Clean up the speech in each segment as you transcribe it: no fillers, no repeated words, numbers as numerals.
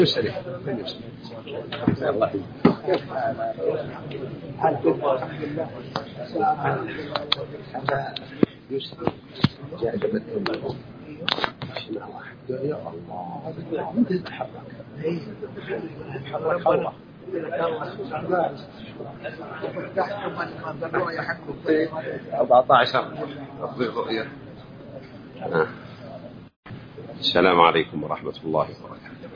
يسأل الله السلام عليكم ورحمة الله وبركاته.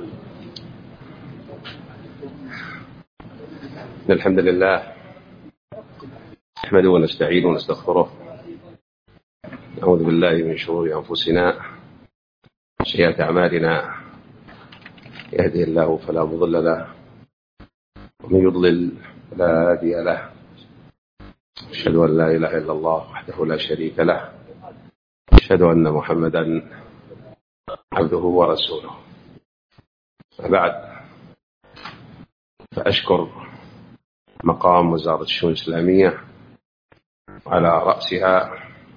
الحمد لله نحمده ونستعينه ونستغفره، نعوذ بالله من شرور أنفسنا وسيئات أعمالنا، يهده الله فلا مضل له ومن يضلل فلا هادي له، أشهد أن لا إله إلا الله وحده لا شريك له، أشهد أن محمدا عبده ورسوله. وبعد، فأشكر مقام وزارة الشؤون الإسلامية على رأسها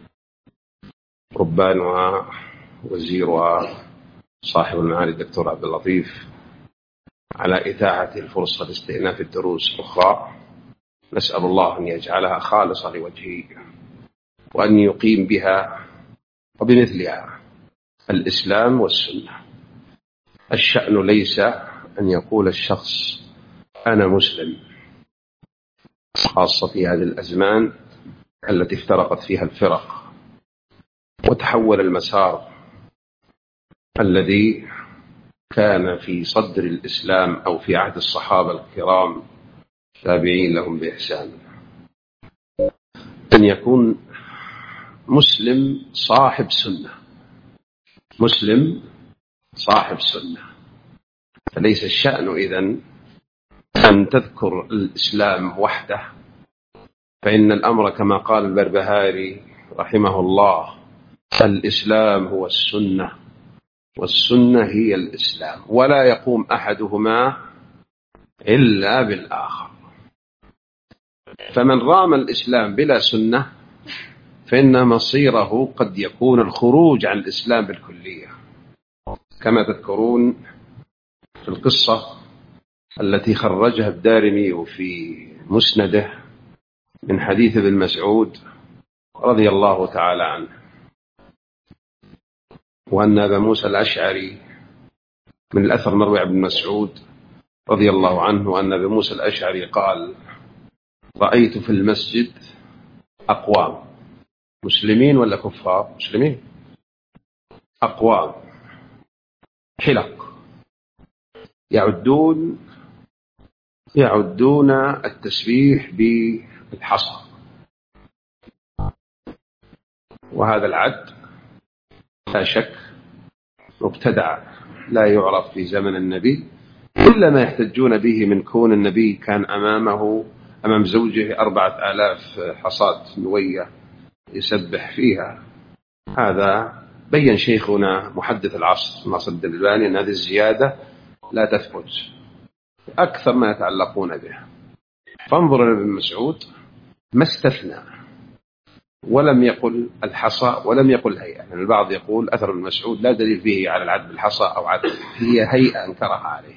ربانها وزيرها صاحب المعالي الدكتور عبد اللطيف على إتاحة الفرصة لاستئناف الدروس الأخرى. نسأل الله أن يجعلها خالصة لوجهه، وأن يقيم بها وبمثلها الإسلام والسنة. الشأن ليس أن يقول الشخص أنا مسلم، خاصة في هذه الأزمان التي افترقت فيها الفرق وتحول المسار الذي كان في صدر الإسلام أو في عهد الصحابة الكرام تابعين لهم بإحسان، أن يكون مسلم صاحب سنة، مسلم صاحب سنة. فليس الشأن إذن أن تذكر الإسلام وحده، فإن الأمر كما قال البربهاري رحمه الله: الإسلام هو السنة والسنة هي الإسلام، ولا يقوم أحدهما إلا بالآخر. فمن رام الإسلام بلا سنة فإن مصيره قد يكون الخروج عن الإسلام بالكلية، كما تذكرون في القصة التي خرجها الدارمي في مسنده من حديث ابن مسعود رضي الله تعالى عنه، وأن أبا موسى الأشعري من الأثر مروي عن ابن مسعود رضي الله عنه أن أبا موسى الأشعري قال: رأيت في المسجد أقوام، مسلمين ولا كفار؟ مسلمين، أقوام حلق يعدون التسبيح بالحصى، وهذا العد لا شك مبتدع لا يعرف في زمن النبي، إلا ما يحتجون به من كون النبي كان أمام زوجه 4000 حصاة نوية يسبح فيها. هذا بين شيخنا محدث العصر ناصر الدين الألباني أن هذه الزيادة لا تثبت، أكثر ما يتعلقون به. فانظر ابن مسعود ما استثنى ولم يقل الحصى ولم يقل هيئة، يعني البعض يقول أثر ابن مسعود لا دليل فيه على العد بالحصى أو عد، هي هيئة أنكرها عليه،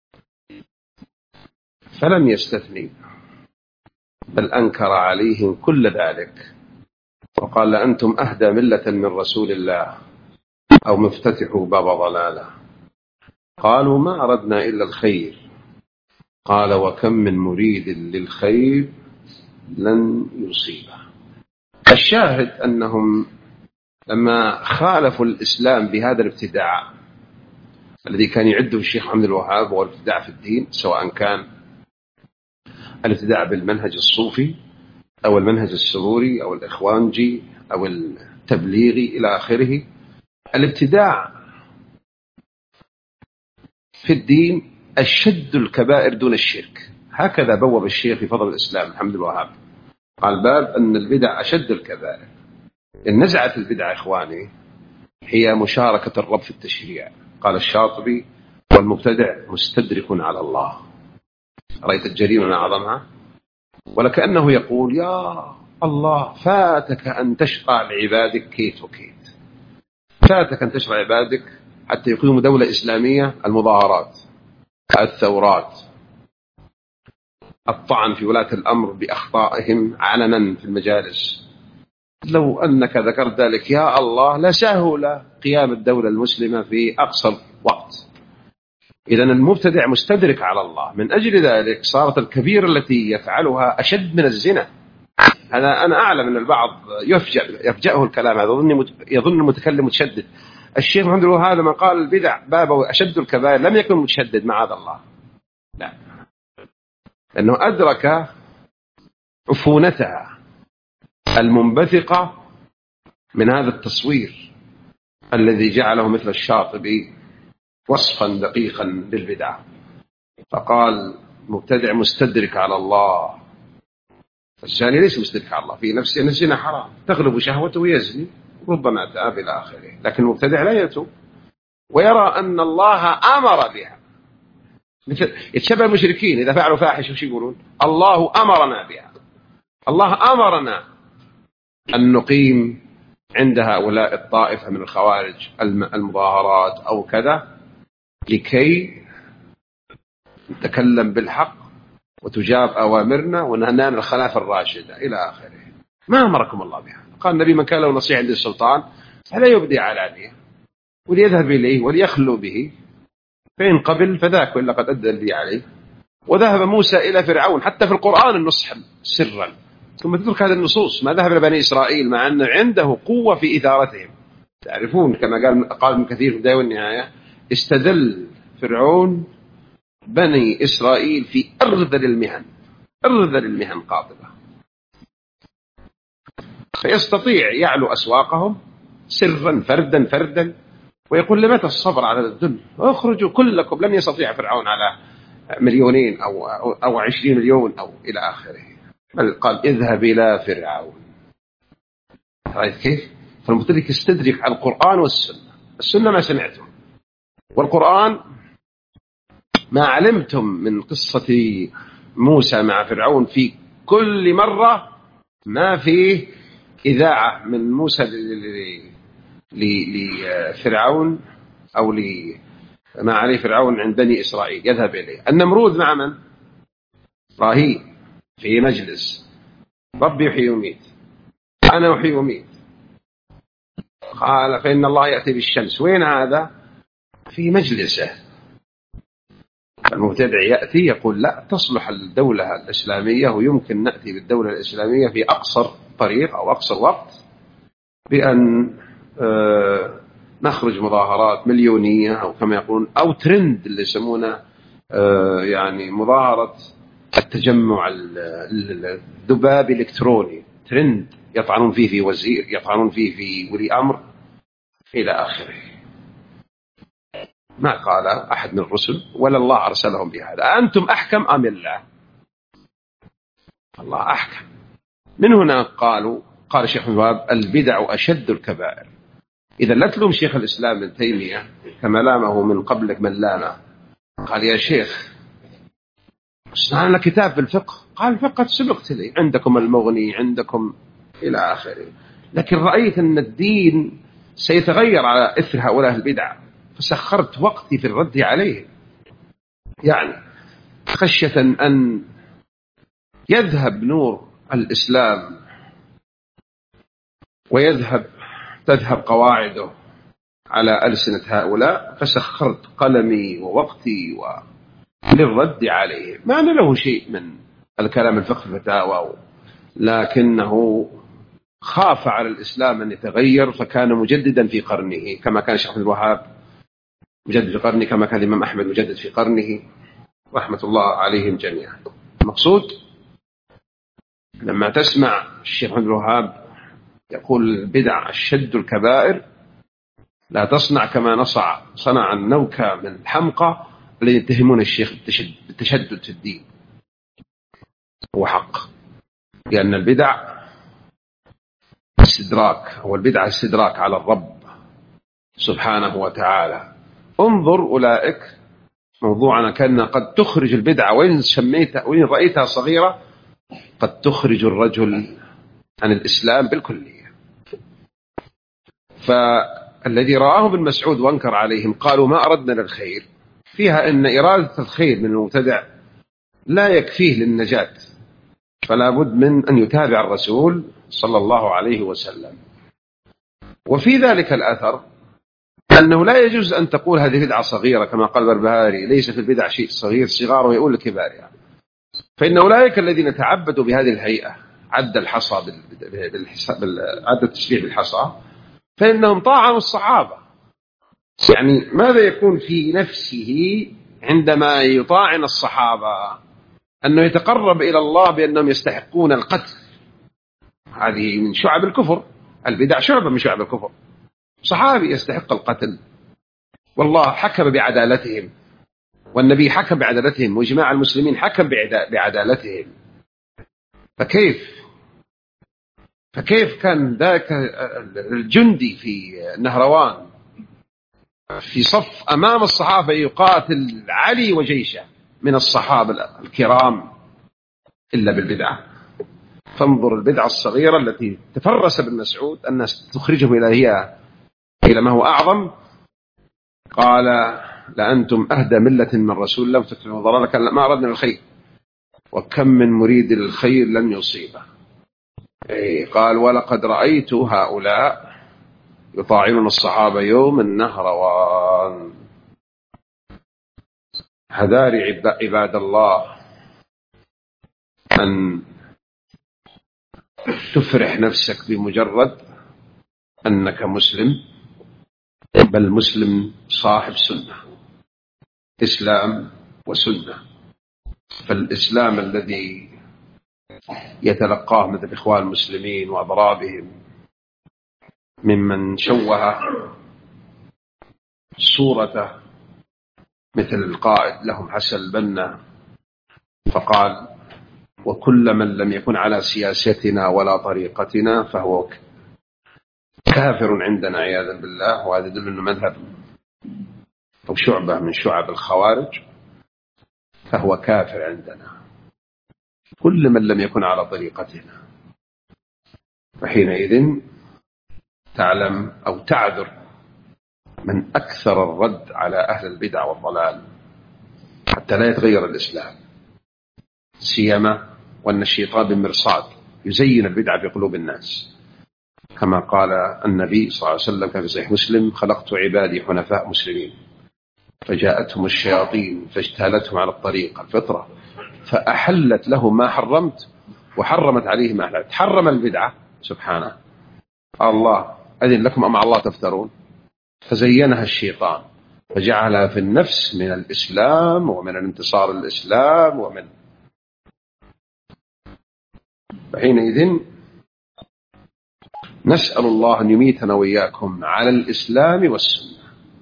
فلم يستثني بل أنكر عليهم كل ذلك، وقال: أنتم أهدى ملة من رسول الله أو مفتتحوا باب ضلالة. قالوا: ما أردنا إلا الخير. قال: وكم من مريد للخير لن يصيبه. الشاهد أنهم لما خالفوا الإسلام بهذا الابتداع الذي كان يعده الشيخ عبد الوهاب، والابتداع في الدين، سواء كان الابتداع بالمنهج الصوفي أو المنهج السروري أو الإخوانجي أو التبليغي إلى آخره، الابتداع في الدين أشد الكبائر دون الشرك. هكذا بوب الشيخ في فضل الإسلام محمد الوهاب، قال: باب أن البدع أشد الكبائر. إن نزعت البدع إخواني هي مشاركة الرب في التشريع. قال الشاطبي: والمبتدع مستدرك على الله. رأيت الجريمة من أعظمها؟ ولكأنه يقول: يا الله، فاتك أن تشرع لعبادك كيت وكيت، فاتك أن تشرع عبادك حتى يقيموا دولة إسلامية: المظاهرات، الثورات، الطعن في ولاة الأمر بأخطائهم علنا في المجالس. لو أنك ذكرت ذلك يا الله لسهل قيام الدولة المسلمة في أقصر وقت. إذا المبتدع مستدرك على الله، من أجل ذلك صارت الكبيرة التي يفعلها أشد من الزنا. أنا أعلم أن البعض يفجأه الكلام هذا، يظن المتكلم متشدد. الشيخ محمد الوهاب لما قال البدع بابه أشد الكبائر لم يكن متشدد معاذ الله، لا، لأنه أدرك عفونتها المنبثقة من هذا التصوير الذي جعله مثل الشاطبي وصفا دقيقا للبدعة، فقال مبتدع مستدرك على الله. الزاني ليس مستدرك على الله في نفسه، أن الزنا حرام تغلب شهوته ويزني ربما تاب إلى آخره، لكن المبتدع لا يتوب ويرى أن الله أمر بها. يتشبه المشركين إذا فعلوا فاحش وش يقولون؟ الله أمرنا بها. الله أمرنا أن نقيم عند هؤلاء الطائفة من الخوارج المظاهرات أو كذا لكي نتكلم بالحق وتجاب أوامرنا وننال الخلافة الراشدة إلى آخره. ما أمركم الله بها. قال النبي: من كان له نصيحة عند السلطان فلا يبدي علانية وليذهب إليه وليخلو به، فإن قبل فذاك وإلا قد أدى الذي عليه. وذهب موسى إلى فرعون، حتى في القرآن النصح سرا، ثم تترك هذه النصوص. ما ذهب لبني إسرائيل مع أن عنده قوة في إثارتهم. تعرفون كما قال ابن كثير في البداية والنهاية: استدل فرعون بني إسرائيل في أرذل المهن قاطبة، فيستطيع يعلو أسواقهم سرا فردا ويقول: لمتى الصبر على الذل؟ اخرجوا كلكم، لن يستطيع فرعون على 2 أو 20 مليون أو إلى آخره. بل قال: اذهب إلى فرعون. رأيت كيف؟ فالمبتدئ يستدرك على القرآن والسنة. السنة ما سمعتم، والقرآن ما علمتم من قصة موسى مع فرعون. في كل مرة ما فيه إذاعة من موسى لفرعون أو ما عليه فرعون عند بني إسرائيل يذهب إليه. النمرود مع من؟ إبراهيم في مجلس: ربي يحيي ويميت، أنا أحيي ويميت. قال: فإن الله يأتي بالشمس. وين هذا؟ في مجلسه. المبتدع يأتي يقول: لا تصلح الدولة الإسلامية ويمكن نأتي بالدولة الإسلامية في أقصر طريق أو أقصر وقت بأن نخرج مظاهرات مليونية أو كما يقولون أو ترند اللي يسمونه يعني مظاهرة التجمع الذباب الإلكتروني، ترند يطعنون فيه في وزير، يطعنون فيه في ولي أمر إلى آخره. ما قال أحد من الرسل ولا الله أرسلهم بهذا. أنتم أحكم أم الله؟ الله أحكم. من هنا قال الشيخ الوهاب: البدع أشد الكبائر. إذا لا تلوم شيخ الإسلام ابن تيمية كما لامه من قبلك من لامه. قال: يا شيخ صنع لنا كتاب في الفقه. قال: الفقه قد سبقت لي، عندكم المغني، عندكم إلى آخره، لكن رأيت أن الدين سيتغير على إثر هؤلاء البدع فسخرت وقتي في الرد عليه، يعني خشية أن يذهب نور الإسلام تذهب قواعده على ألسنة هؤلاء، فسخرت قلمي ووقتي للرد عليه. ما أنا له شيء من الكلام الفقه الفتاوى، لكنه خاف على الإسلام أن يتغير فكان مجددا في قرنه، كما كان الشيخ عبد الوهاب مجدد في قرنه، كما كان الإمام أحمد مجدد في قرنه رحمة الله عليهم جميعا. المقصود لما تسمع الشيخ عبد الوهاب يقول البدع أشد الكبائر، لا تصنع كما صنع النوكة من الحمقى الذين يتهمون الشيخ بالتشدد في الدين. هو حق، لأن البدع استدراك، هو البدع استدراك على الرب سبحانه وتعالى. انظر أولئك، موضوعنا كان قد تخرج البدعة وإن رأيتها صغيرة قد تخرج الرجل عن الإسلام بالكلية. الذي رآه ابن مسعود وانكر عليهم قالوا ما أردنا للخير، فيها أن إرادة الخير من المبتدع لا يكفيه للنجاة، فلا بد من أن يتابع الرسول صلى الله عليه وسلم. وفي ذلك الأثر أنه لا يجوز أن تقول هذه بدعة صغيرة كما قال البربهاري، ليس في البدع شيء صغير، صغار ويقول الكبار يعني. فإن أولئك الذين تعبدوا بهذه الهيئة عد الحصى عد التشريع بالحصى، فإنهم طاعنوا الصحابة. يعني ماذا يكون في نفسه عندما يطاعن الصحابة؟ أنه يتقرب إلى الله بأنهم يستحقون القتل. هذه من شعب الكفر، البدع شعبة من شعب الكفر. صحابي يستحق القتل، والله حكم بعدالتهم، والنبي حكم بعدالتهم، وإجماع المسلمين حكم بعدالتهم. فكيف كان ذاك الجندي في نهروان في صف أمام الصحابة يقاتل علي وجيشه من الصحابة الكرام إلا بالبدعة؟ فانظر البدعة الصغيرة التي تفرس ابن مسعود الناس تخرجهم إلى ما هو أعظم. قال لأنتم أهدى ملة من رسول الله وتتبعون ضلالك ما أردنا الخير، وكم من مريد للخير لن يصيبه. قال ولقد رأيت هؤلاء يطاعنون الصحابة يوم النهروان. حذاري عباد الله أن تفرح نفسك بمجرد أنك مسلم، بل مسلم صاحب سنة، إسلام وسنة. فالإسلام الذي يتلقاه مثل إخوان المسلمين وأضرابهم ممن شوه صورته مثل القائد لهم حسن البنا فقال وكل من لم يكن على سياستنا ولا طريقتنا فهو كافر عندنا عياذا بالله. وهذا يدل أنه مذهب أو شعبة من شعب الخوارج، فهو كافر عندنا كل من لم يكن على طريقتنا. فحينئذ تعلم أو تعذر من أكثر الرد على أهل البدع والضلال حتى لا يتغير الإسلام، سيما وأن الشيطان بالمرصاد يزين البدع في قلوب الناس، كما قال النبي صلى الله عليه وسلم كما في صحيح مسلم خلقت عبادي حنفاء مسلمين فجاءتهم الشياطين فاجتالتهم على الطريق الفطرة فأحلت لهم ما حرمت وحرمت عليهم ما أحلت. حرم البدعة سبحانه، الله أذن لكم أم الله تفترون، فزينها الشيطان فجعلها في النفس من الإسلام ومن الانتصار الإسلام ومن. فحينئذ نسأل الله أن يميتنا وإياكم على الإسلام والسنة،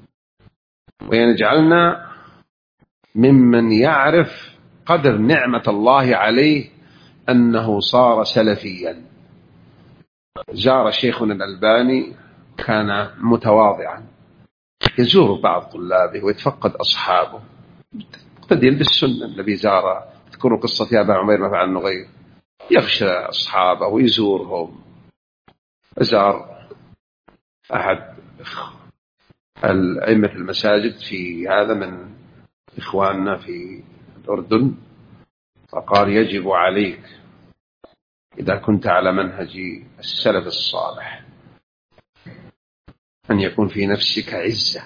ويجعلنا ممن يعرف قدر نعمة الله عليه أنه صار سلفيا. زار شيخنا الألباني كان متواضعا يزور بعض طلابه ويتفقد أصحابه مقتديا بالسنة. الذي زار تذكروا قصة يا أبا عمير ما فعل نغير، يغشى أصحابه ويزورهم. زار أحد أئمة المساجد في هذا من إخواننا في الأردن فقال يجب عليك إذا كنت على منهج السلف الصالح أن يكون في نفسك عزة.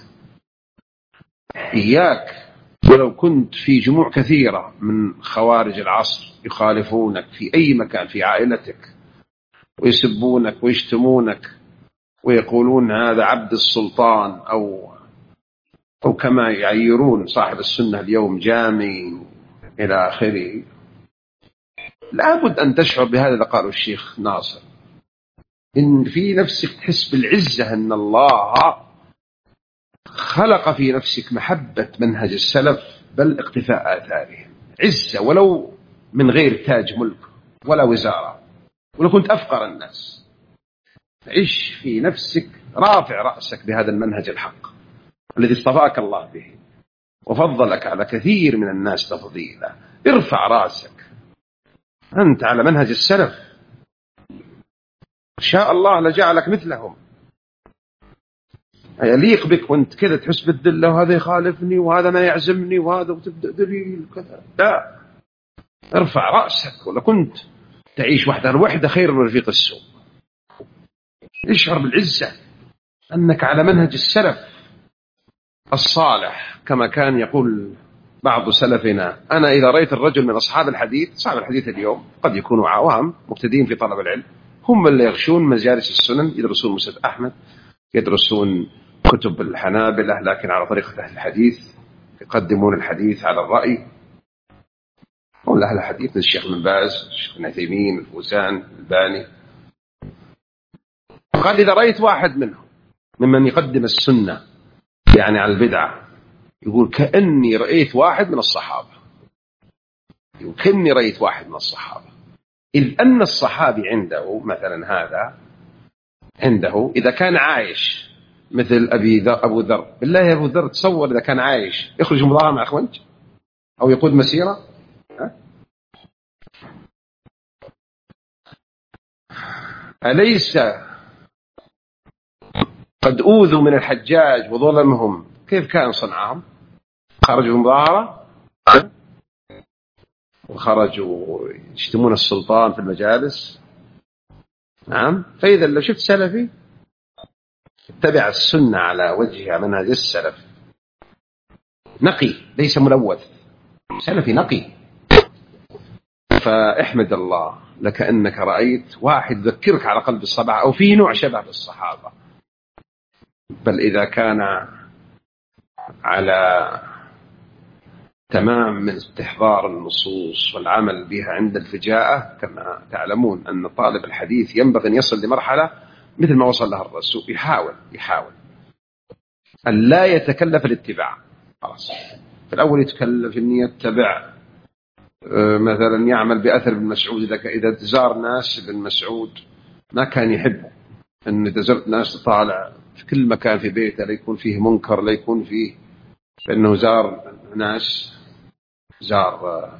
إياك ولو كنت في جموع كثيرة من خوارج العصر يخالفونك في أي مكان في عائلتك ويسبونك ويشتمونك ويقولون هذا عبد السلطان أو كما يعيرون صاحب السنة اليوم جامي إلى آخره. لابد أن تشعر بهذا اللي قاله الشيخ ناصر، إن في نفسك تحس بالعزة أن الله خلق في نفسك محبة منهج السلف بل اقتفاء آثارهم. عزة ولو من غير تاج ملك ولا وزارة، ولو كنت أفقر الناس، عش في نفسك رافع رأسك بهذا المنهج الحق الذي اصطفاك الله به وفضلك على كثير من الناس تفضيلا. ارفع رأسك، أنت على منهج السلف، إن شاء الله لجعلك مثلهم. يليق بك وانت كذا تحس بالذلة، وهذا يخالفني وهذا ما يعزمني وهذا، وتبدأ دليل كذا. لا، ارفع رأسك. ولا كنت تعيش وحدة، الوحدة خير من رفيق السوء. اشعر بالعزة أنك على منهج السلف الصالح، كما كان يقول بعض سلفنا: أنا إذا رأيت الرجل من أصحاب الحديث، أصحاب الحديث اليوم قد يكونوا عوام مبتدئين في طلب العلم، هم اللي يغشون مجالس السنن، يدرسون مسند أحمد، يدرسون كتب الحنابلة لكن على طريقة أهل الحديث، يقدمون الحديث على الرأي. هم أهل الحديث، الشيخ بن باز، الشيخ ابن عثيمين، الفوزان، الباني. قال: إذا رأيت واحد منهم ممن يقدم السنة يعني على البدعة، يقول كأني رأيت واحد من الصحابة، كأني رأيت واحد من الصحابة. إذ أن الصحابي عنده مثلا هذا، عنده إذا كان عايش مثل أبو ذر، بالله يا أبو ذر تصور إذا كان عايش يخرج مظاهرة مع أخوانج أو يقود مسيرة؟ أليس قد أوذوا من الحجاج وظلمهم؟ كيف كان صنعهم؟ خرجوا مظاهرة وخرجوا يشتمون السلطان في المجالس. نعم. فإذا لو شفت سلفي اتبع السنة على وجهها منهج السلف، نقي ليس ملوث، سلفي نقي، فاحمد الله لك أنك رأيت واحد يذكرك على قلب الصبع أو فيه نوع شبه بالصحابة. بل إذا كان على تمام من استحضار النصوص والعمل بها عند الفجاءة، كما تعلمون أن طالب الحديث ينبغي أن يصل لمرحلة مثل ما وصل لها الرسول، يحاول أن لا يتكلف الاتباع. خلاص، في الأول يتكلف أن يتبع، مثلا يعمل بأثر ابن مسعود. إذا زار ناس ابن مسعود ما كان يحبه، أن إذا زرت ناس طالع في كل مكان في بيته، لا يكون فيه منكر، لا يكون فيه، فإنه زار ناس، زار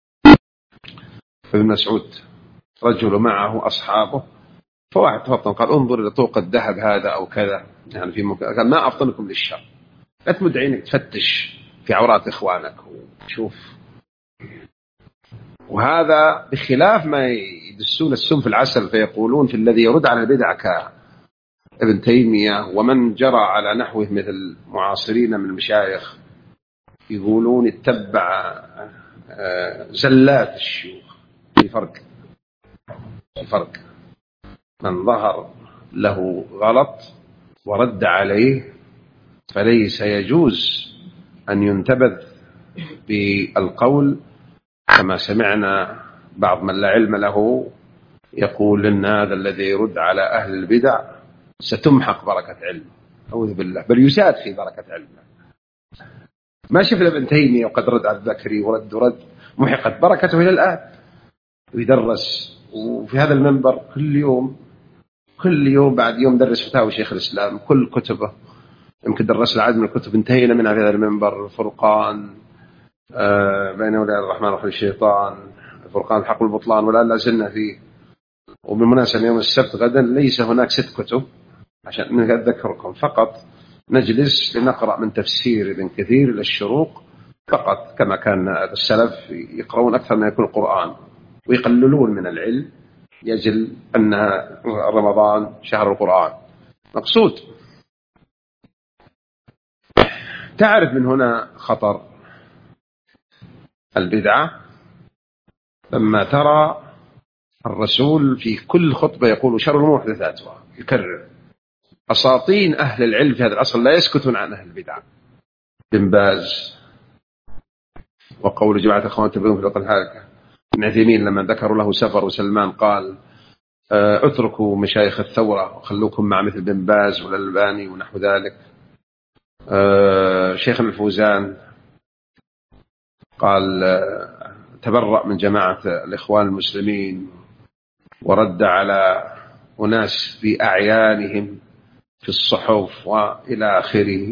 ابن مسعود رجل معه أصحابه، فواحد تفطن قال: انظر إلى طوق الذهب هذا أو كذا، يعني في قال: ما أفطنكم للشر. لا تمد عينك تفتش في عورات إخوانك وشوف. وهذا بخلاف ما يدسون السم في العسل، فيقولون في الذي يرد على البدع كابن تيمية ومن جرى على نحوه مثل معاصرين من المشايخ، يقولون اتبع زلات الشيوخ. في فرق، من ظهر له غلط ورد عليه فليس يجوز أن ينتبذ بالقول، كما سمعنا بعض من لا علم له يقول إن هذا الذي يرد على أهل البدع ستمحق بركة علمه. أعوذ بالله، بل يساد في بركة علمه. ما شفنا ابن تيمية وقد رد على الذكري ورد محقت بركته إلى الآن، ويدرس وفي هذا المنبر كل يوم بعد يوم درس فتاوى شيخ الإسلام، كل كتبه، يمكن درس العدد من الكتب انتهينا منها في هذا المنبر: الفرقان بين أولياء الرحمن وحول الشيطان، الفرقان الحق والبطلان، ولا لا زلنا فيه. وبالمناسبة يوم السبت غدا ليس هناك 6 كتب عشان أذكركم، فقط نجلس لنقرأ من تفسير ابن كثير إلى الشروق فقط، كما كان السلف يقرؤون أكثر من يكون القرآن ويقللون من العلم، يجل أن رمضان شهر القرآن مقصود. تعرف من هنا خطر البدعة لما ترى الرسول في كل خطبة يقول: شر المحدثاتها، يكرر. أساطين أهل العلم في هذا العصر لا يسكتون عن أهل البدعة. بن باز، وقول جماعة الإخوان تبعون في الوطن الحالكة. ابن عثيمين لما ذكروا له سفر وسلمان قال: اتركوا مشايخ الثورة وخلوكم مع مثل بن باز والألباني ونحو ذلك. شيخ الفوزان قال: تبرأ من جماعة الإخوان المسلمين، ورد على أناس في أعيانهم في الصحف وإلى آخره.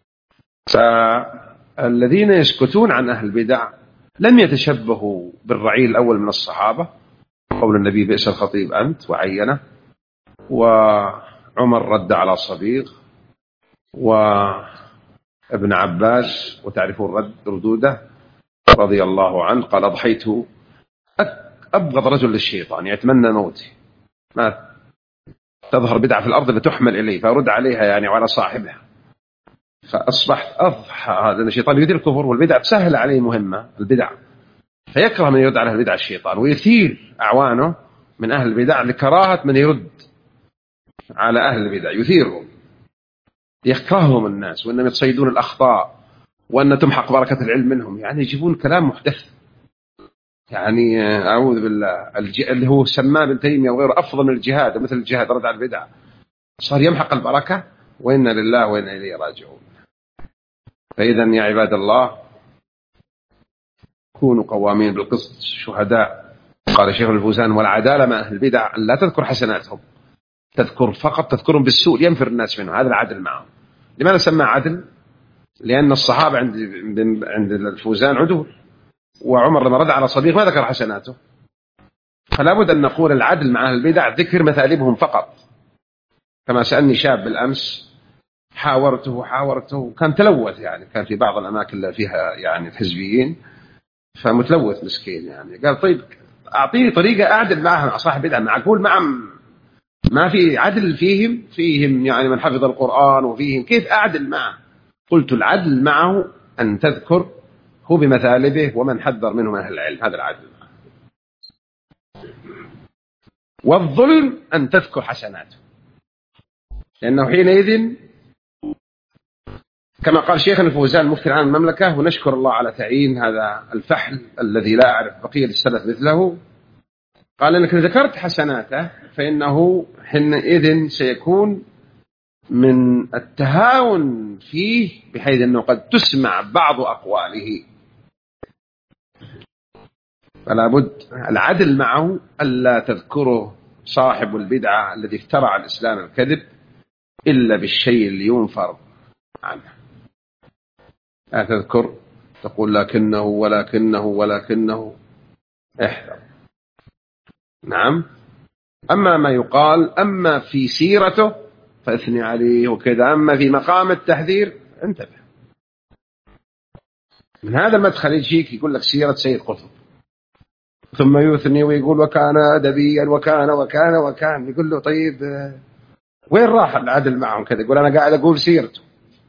فالذين يسكتون عن أهل البدع لم يتشبهوا بالرعيل الأول من الصحابة، قول النبي: بئس الخطيب أنت، وعينه. وعمر رد على صبيغ، وابن عباس وتعرفون ردوده رضي الله عنه قال أضحيت أبغض رجل للشيطان يتمنى موتي، ما تظهر بدعة في الأرض لتحمل إليه فأرد عليها يعني وعلى صاحبها، فأصبحت أضحى هذا الشيطان يريد الكفر والبدع تسهل عليه مهمة البدع، فيكره من يرد على البدع الشيطان، ويثير أعوانه من أهل البدع لكراهة من يرد على أهل البدع، يثيرهم يكرههم الناس وأنهم يتصيدون الأخطاء وأن تمحق بركة العلم منهم، يعني يجيبون كلام محدث، يعني أعوذ بالله اللي هو سماه ابن تيمية وغيره أفضل من الجهاد ومثل الجهاد رد على البدع، صار يمحق البركة، وإنا لله وإنا إليه راجعون. فإذا يا عباد الله كونوا قوامين بالقسط شهداء. قال شيخ الفوزان والعدالة مع أهل البدع لا تذكر حسناتهم، تذكرهم بالسوء ينفر الناس منه، هذا العدل معهم. لماذا سمى عدل؟ لأن الصحابة عند الفوزان عدول، وعمر لما رد على صديق ما ذكر حسناته، فلا بد أن نقول العدل مع أهل البدع ذكر مثالبهم فقط. كما سألني شاب بالأمس حاورته كان تلوث، يعني كان في بعض الأماكن اللي فيها يعني الحزبيين فمتلوث مسكين، يعني قال طيب أعطيني طريقة أعدل معهم مع صاحب بدعة، معقول معهم ما في عدل فيهم يعني من حفظ القرآن وفيهم، كيف أعدل معه؟ قلت العدل معه أن تذكر هو بمثالبه ومن حذر منه من أهل العلم، هذا العدل معه. والظلم أن تذكر حسناته، لأنه حينئذ كما قال شيخنا الفوزان مفتي العام المملكة، ونشكر الله على تعيين هذا الفحل الذي لا أعرف بقية السلف مثله، قال أنك ذكرت حسناته فإنه حينئذ سيكون من التهاون فيه بحيث أنه قد تسمع بعض أقواله، فلا بد العدل معه ألا تذكره صاحب البدعة الذي افترع الإسلام الكذب إلا بالشيء اللي ينفر عنه، لا تذكر تقول ولكنه احذر. نعم. أما ما يقال أما في سيرته فاثني عليه وكذا، أما في مقام التحذير انتبه. من هذا المدخل يجيك يقول لك سيرة سيد قطب ثم يثني ويقول وكان أدبيا وكان يقول له طيب وين راح العدل معهم كذا؟ يقول أنا قاعد أقول سيرته،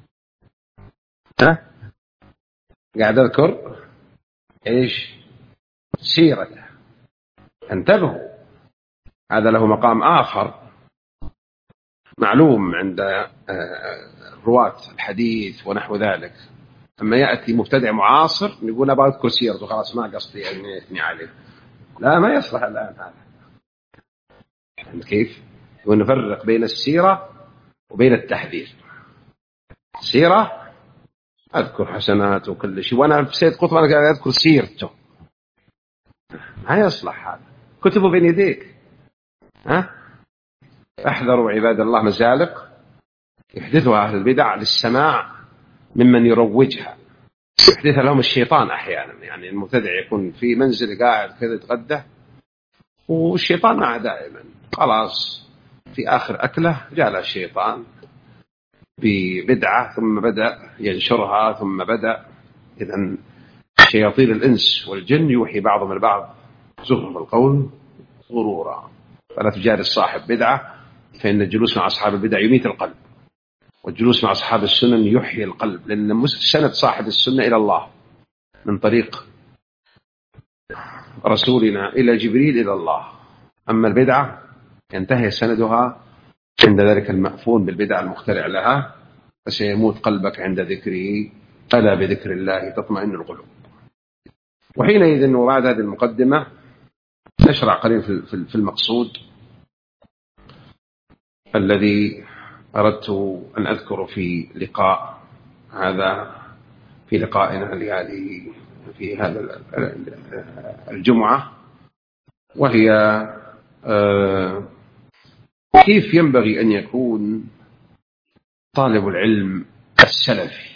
قاعد أذكر إيش سيرته، انتبهوا، هذا له مقام آخر معلوم عند رواة الحديث ونحو ذلك. أما يأتي مبتدع معاصر يقول أبغى أذكر سيرته خلاص ما قصدي أن يثني عليه، لا ما يصلح الآن هذا. كيف؟ ونفرق بين السيرة وبين التحذير. سيرة أذكر حسناته وكل شيء، وأنا في سيد قطب أنا قاعد أذكر سيرته، ما يصلح هذا، كتبه بين يديك. احذروا عباد الله مزالق يحدثها أهل البدع للسماع ممن يروجها، يحدثها لهم الشيطان أحيانا، يعني المبتدع يكون في منزل قاعد كذا يتغدى والشيطان معه دائما، خلاص في آخر أكله جاء له الشيطان ببدعة ثم بدأ ينشرها ثم بدأ. إذن شياطين الإنس والجن يوحي بعضهم البعض زخرف القول غرورا، فلا تجالس صاحب بدعة، فإن الجلوس مع أصحاب البدع يميت القلب، والجلوس مع أصحاب السنن يحيي القلب، لأن سند صاحب السنة إلى الله من طريق رسولنا إلى جبريل إلى الله، أما البدعة ينتهي سندها عند ذلك المأفون بالبدع المخترع لها، فسيموت قلبك عند ذكره، ألا بذكر الله تطمئن القلوب. وحينئذ وبعد هذه المقدمة نشرع قليلا في المقصود الذي أردت أن أذكر في لقائنا لهذه في هذا الجمعة، وهي كيف ينبغي أن يكون طالب العلم السلفي،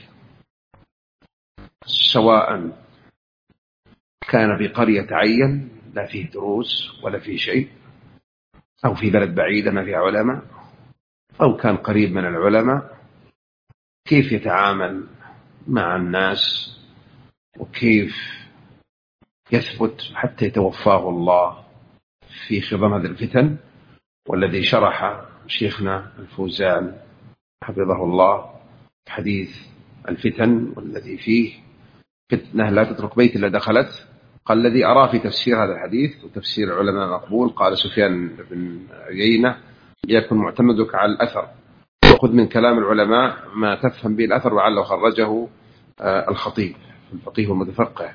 سواء كان في قرية عين لا فيه دروس ولا فيه شيء، أو في بلد بعيدة ما فيها علماء، أو كان قريب من العلماء، كيف يتعامل مع الناس وكيف يثبت حتى يتوفاه الله في خضم هذه الفتن، والذي شرح شيخنا الفوزان حفظه الله حديث الفتن والذي فيه فتنة لا تترك بيت إلا دخلت. قال الذي أراه في تفسير هذا الحديث وتفسير العلماء مقبول، قال سفيان بن عيينة: يكن معتمدك على الأثر وخذ من كلام العلماء ما تفهم به الأثر، وعله خرجه الخطيب في الفقيه والمتفقه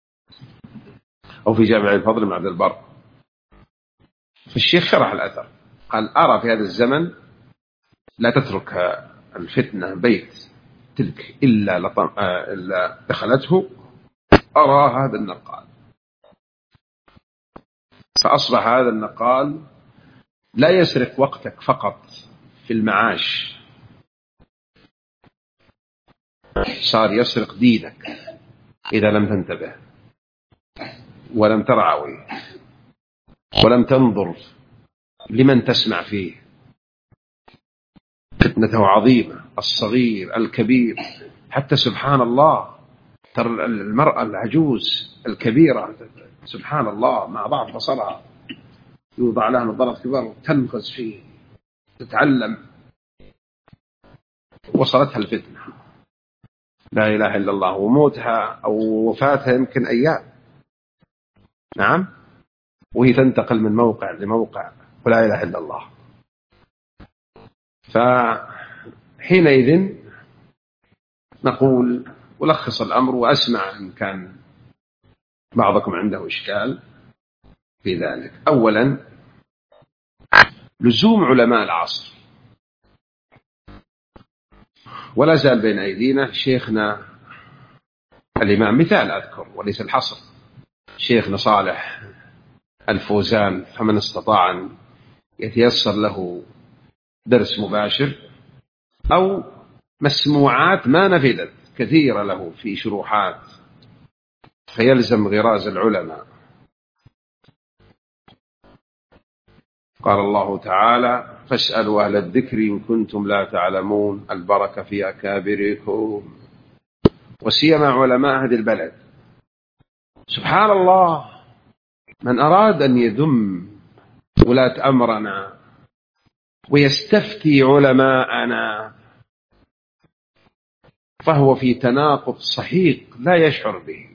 أو في جامع الفضل بن عبد البر. فالشيخ شرح الأثر قال: أرى في هذا الزمن لا تترك الفتنة بيت تلك إلا دخلته. أرى هذا النقال، فأصبح هذا النقال لا يسرق وقتك فقط في المعاش، صار يسرق دينك إذا لم تنتبه ولم ترعوي ولم تنظر لمن تسمع فيه. فتنته عظيمة، الصغير الكبير، حتى سبحان الله ترى المرأة العجوز الكبيرة سبحان الله مع ضعف بصرها يوضع لها نظارة كبار تنغز فيه تتعلم، وصلتها الفتنة لا إله إلا الله، وموتها أو وفاتها يمكن أيام، نعم، وهي تنتقل من موقع لموقع ولا إله إلا الله. فحينئذ نقول ألخص الأمر، وأسمع إن كان بعضكم عنده إشكال في ذلك. أولا، لزوم علماء العصر، ولا زال بين أيدينا شيخنا الإمام، مثال أذكر وليس الحصر، شيخنا صالح الفوزان، فمن استطاع أن يتيسر له درس مباشر أو مسموعات ما نفذت كثيرة له في شروحات، فيلزم غراز العلماء. قال الله تعالى: فاسألوا أهل الذكر إن كنتم لا تعلمون، البركة في أكابركم، وسيما علماء هذه البلد. سبحان الله، من أراد أن يذم ولاة أمرنا ويستفتي علماءنا فهو في تناقض صحيح لا يشعر به.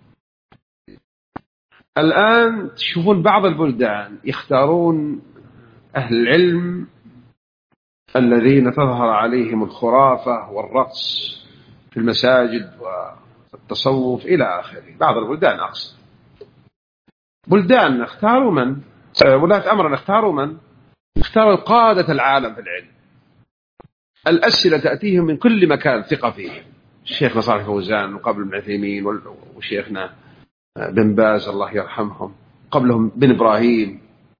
الآن تشوفون بعض البلدان يختارون أهل العلم الذين تظهر عليهم الخرافة والرقص في المساجد والتصوف إلى آخره. بعض البلدان أقصد، بلدان اختاروا من؟ ولاة أمرنا اختاروا من؟ اختاروا قادة العالم في العلم. الأسئلة تأتيهم من كل مكان ثقة فيهم، الشيخ صالح الفوزان وقبل ابن عثيمين وشيخنا بن باز الله يرحمهم، قبلهم بن إبراهيم.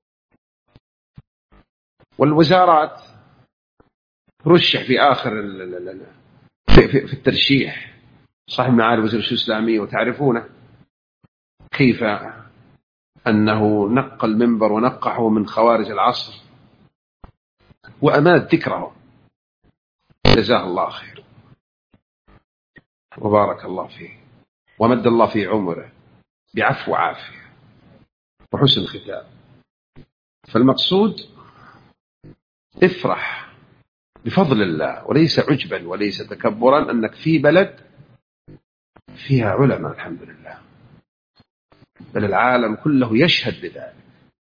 والوزارات رشح في آخر في الترشيح صاحب معالي وزير الشؤون الإسلامية، وتعرفونه كيف أنه نقى المنبر ونقحه من خوارج العصر وأمات ذكره، جزاه الله خير وبارك الله فيه ومد الله في عمره بعفو وعافية وحسن ختام. فالمقصود افرح بفضل الله، وليس عجبا وليس تكبرا، أنك في بلد فيها علماء الحمد لله، بل العالم كله يشهد بذلك.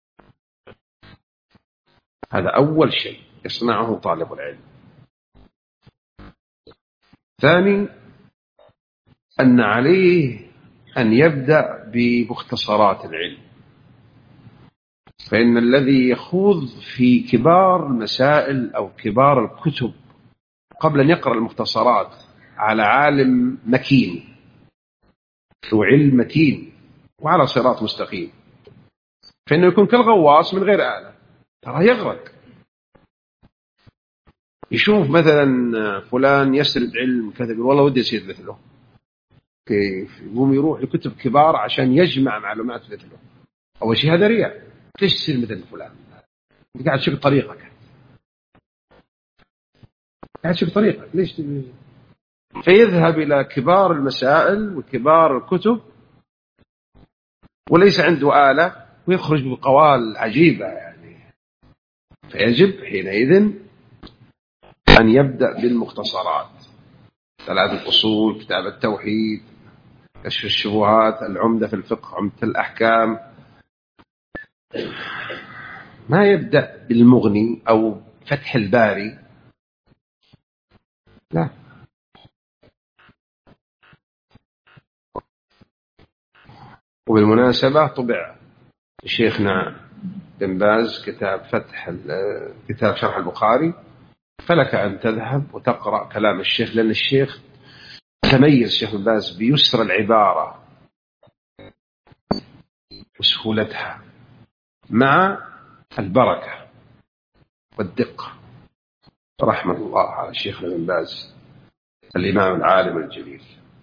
هذا أول شيء يصنعه طالب العلم. ثاني، أن عليه أن يبدأ بمختصرات العلم، فإن الذي يخوض في كبار المسائل أو كبار الكتب قبل أن يقرأ المختصرات على عالم مكين وعلم متين وعلى صراط مستقيم، فإنه يكون كالغواص من غير آلة، ترى يغرق. يشوف مثلا فلان يسرد علم كذا، والله ودي يصير مثله، كيف يقوم يروح لكتب كبار عشان يجمع معلومات مثله. أول شيء هذا رياء، ليش تصير مثل فلان؟ أنت قاعد تشوف طريقك، قاعد تشوف طريقك، ليش فيذهب إلى كبار المسائل وكبار الكتب وليس عنده آلة ويخرج بقوال عجيبة يعني. فيجب حينئذ أن يبدأ بالمختصرات: 3 أصول، كتاب التوحيد، كشف الشبهات، العمدة في الفقه، عمدة الأحكام. ما يبدأ بالمغني أو فتح الباري، لا. وبالمناسبة طبع شيخنا بن باز كتاب شرح البخاري، فلك أن تذهب وتقرأ كلام الشيخ، لأن الشيخ تميز الشيخ بن باز بيسر العبارة وسهولتها مع البركة والدقة. رحمة الله على الشيخ بن باز الإمام العالم الجليل.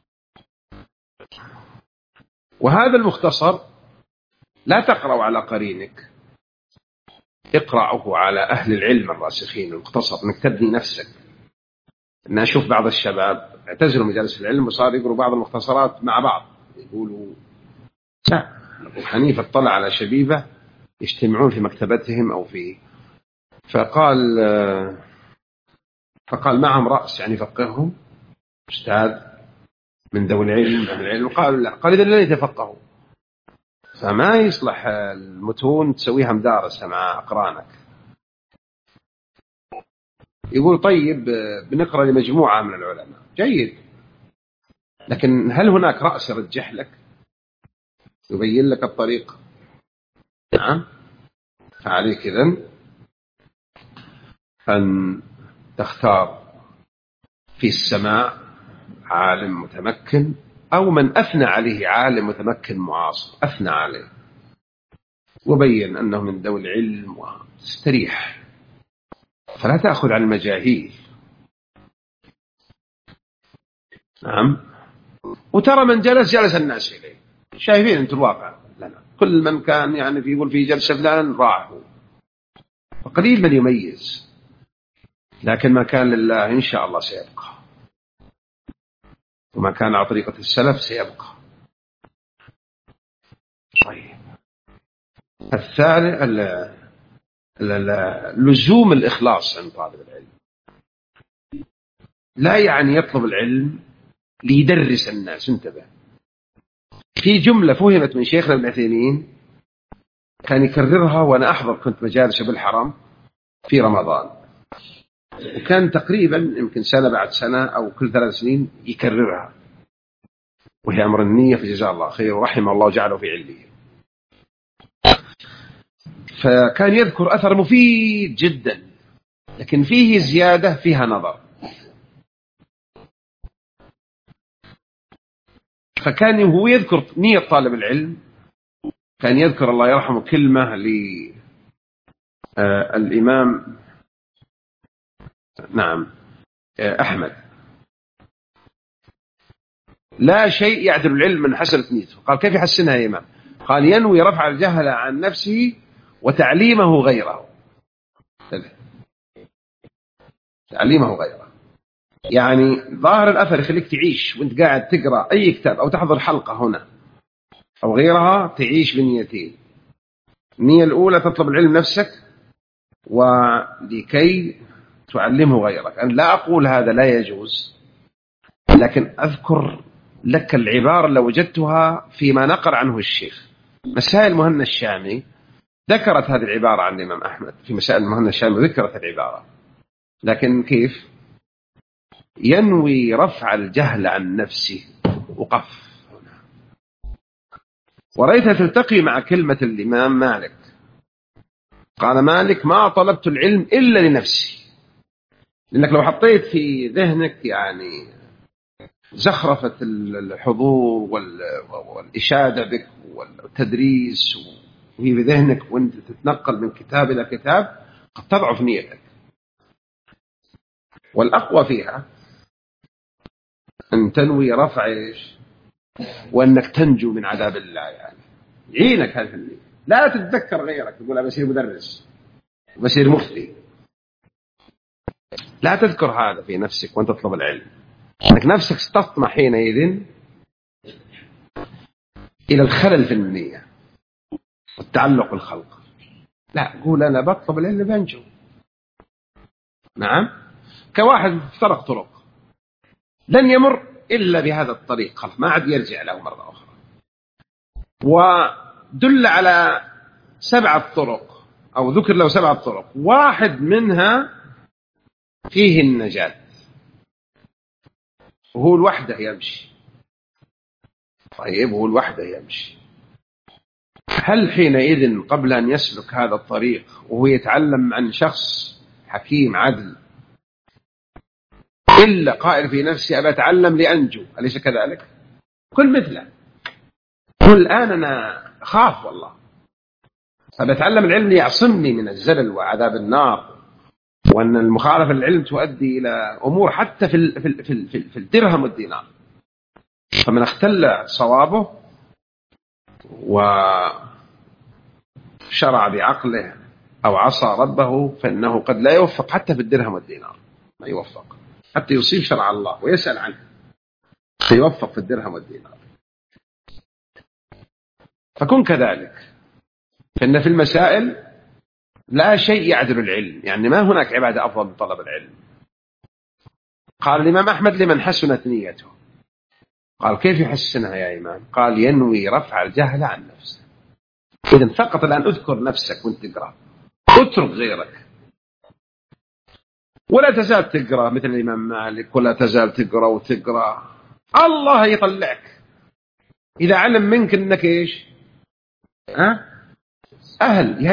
وهذا المختصر لا تقرأ على قرينك، اقرأه على أهل العلم الراسخين. المختصر انك تبني نفسك. أنا أشوف بعض الشباب اعتزلوا مجالس العلم وصار يقروا بعض المختصرات مع بعض، يقولوا لا. أبو حنيفة اطلع على شبيبة يجتمعون في مكتبتهم أو في، فقال معهم رأس يعني فقههم أستاذ من ذوي العلم أهل العلم. قالوا لا. قال إذا لن يتفقهوا. فما يصلح المتون تسويها مدارسة مع أقرانك. يقول طيب بنقرأ لمجموعة من العلماء، جيد، لكن هل هناك رأس يرجح لك يبين لك الطريق؟ نعم. فعليك إذن أن تختار في السماع عالم متمكن أو من أثنى عليه عالم متمكن معاصر أثنى عليه وبين أنه من ذوي العلم وتستريح، فلا تأخذ عن المجاهيل. نعم. وترى من جلس الناس إليه، شايفين أنت الواقع لنا، كل من كان يعني يقول في جلسة فلان راحوا، فقليل من يميز، لكن ما كان لله إن شاء الله سيبقى، وما كان على طريقة السلف سيبقى. طيب، الثالث لزوم الإخلاص عند طالب العلم. لا يعني يطلب العلم ليدرس الناس. انتبه، في جملة فهمت من شيخنا ابن عثيمين كان يكررها، وأنا أحضر كنت مجالسه بالحرم في رمضان، وكان تقريبا يمكن سنة بعد سنة أو كل 3 سنين يكررها، وهي أمر النية، فجزاه الله خير ورحمه الله وجعله في عليه. فكان يذكر أثر مفيد جدا، لكن فيه زيادة فيها نظر. فكان هو يذكر نية طالب العلم، كان يذكر الله يرحمه كلمة للإمام أحمد: لا شيء يعدل العلم من حسنة نيته. قال كيف يحسنها يا إمام؟ قال ينوي رفع الجهل عن نفسه وتعليمه غيره. تعليمه غيره يعني ظاهر الأثر يخليك تعيش وانت قاعد تقرأ أي كتاب أو تحضر حلقة هنا أو غيرها، تعيش بنيتين. النية الأولى تطلب العلم نفسك ولكي تعلمه غيرك. أنا لا أقول هذا لا يجوز، لكن أذكر لك العبارة اللي وجدتها فيما نقل عنه الشيخ. مسائل مهنا الشامي ذكرت هذه العبارة عن الإمام أحمد، في مسائل مهنا الشامي ذكرت العبارة، لكن كيف؟ ينوي رفع الجهل عن نفسه. وقف. ورأيتها تلتقي مع كلمة الإمام مالك. قال مالك: ما طلبت العلم إلا لنفسي. لأنك لو حطيت في ذهنك يعني زخرفة الحضور والإشادة بك والتدريس وهي في ذهنك وانت تتنقل من كتاب إلى كتاب، قد تضعف نيتك. والأقوى فيها أن تنوي رفع إيش؟ وأنك تنجو من عذاب الله، يعني يعينك هذا النية. لا تتذكر غيرك تقول أنا بصير مدرس بصير مفتي، لا تذكر هذا في نفسك وأنت تطلب العلم. أنك نفسك ستطمع حينئذ إلى الخلل في النية والتعلق بالخلق. لا، قول أنا بطلب العلم بنجو. نعم، كواحد افترق طرق لن يمر إلا بهذا الطريق، خلاص ما عاد يرجع له مرة أخرى. ودل على 7 طرق أو ذكر له 7 طرق، واحد منها فيه النجاة وهو الوحده يمشي. طيب هو الوحده يمشي، هل حينئذ قبل أن يسلك هذا الطريق وهو يتعلم عن شخص حكيم عدل إلا قائل في نفسي أبى أتعلم لأنجو؟ أليس كذلك؟ كل مثله، قل الآن أنا أخاف والله، أبى أتعلم العلم ليعصمني من الزلل وعذاب النار، وأن المخالفة للعلم تؤدي إلى أمور حتى في الدرهم والدينار. فمن اختل صوابه وشرع بعقله أو عصى ربه فإنه قد لا يوفق حتى في الدرهم والدينار، ما يوفق حتى يصيب شرع الله ويسأل عنه، فيوفق في الدرهم والدينار. فكن كذلك، فإن في المسائل لا شيء يعدل العلم، يعني ما هناك عبادة أفضل من طلب العلم. قال الإمام أحمد لمن حسنت نيته، قال كيف يحسنها يا إمام؟ قال ينوي رفع الجهل عن نفسه. إذن فقط الآن أذكر نفسك وانت تقرأ، اترك غيرك، ولا تزال تقرأ مثل الإمام مالك، ولا تزال تقرأ وتقرأ، الله يطلعك إذا علم منك أنك إيش أهل،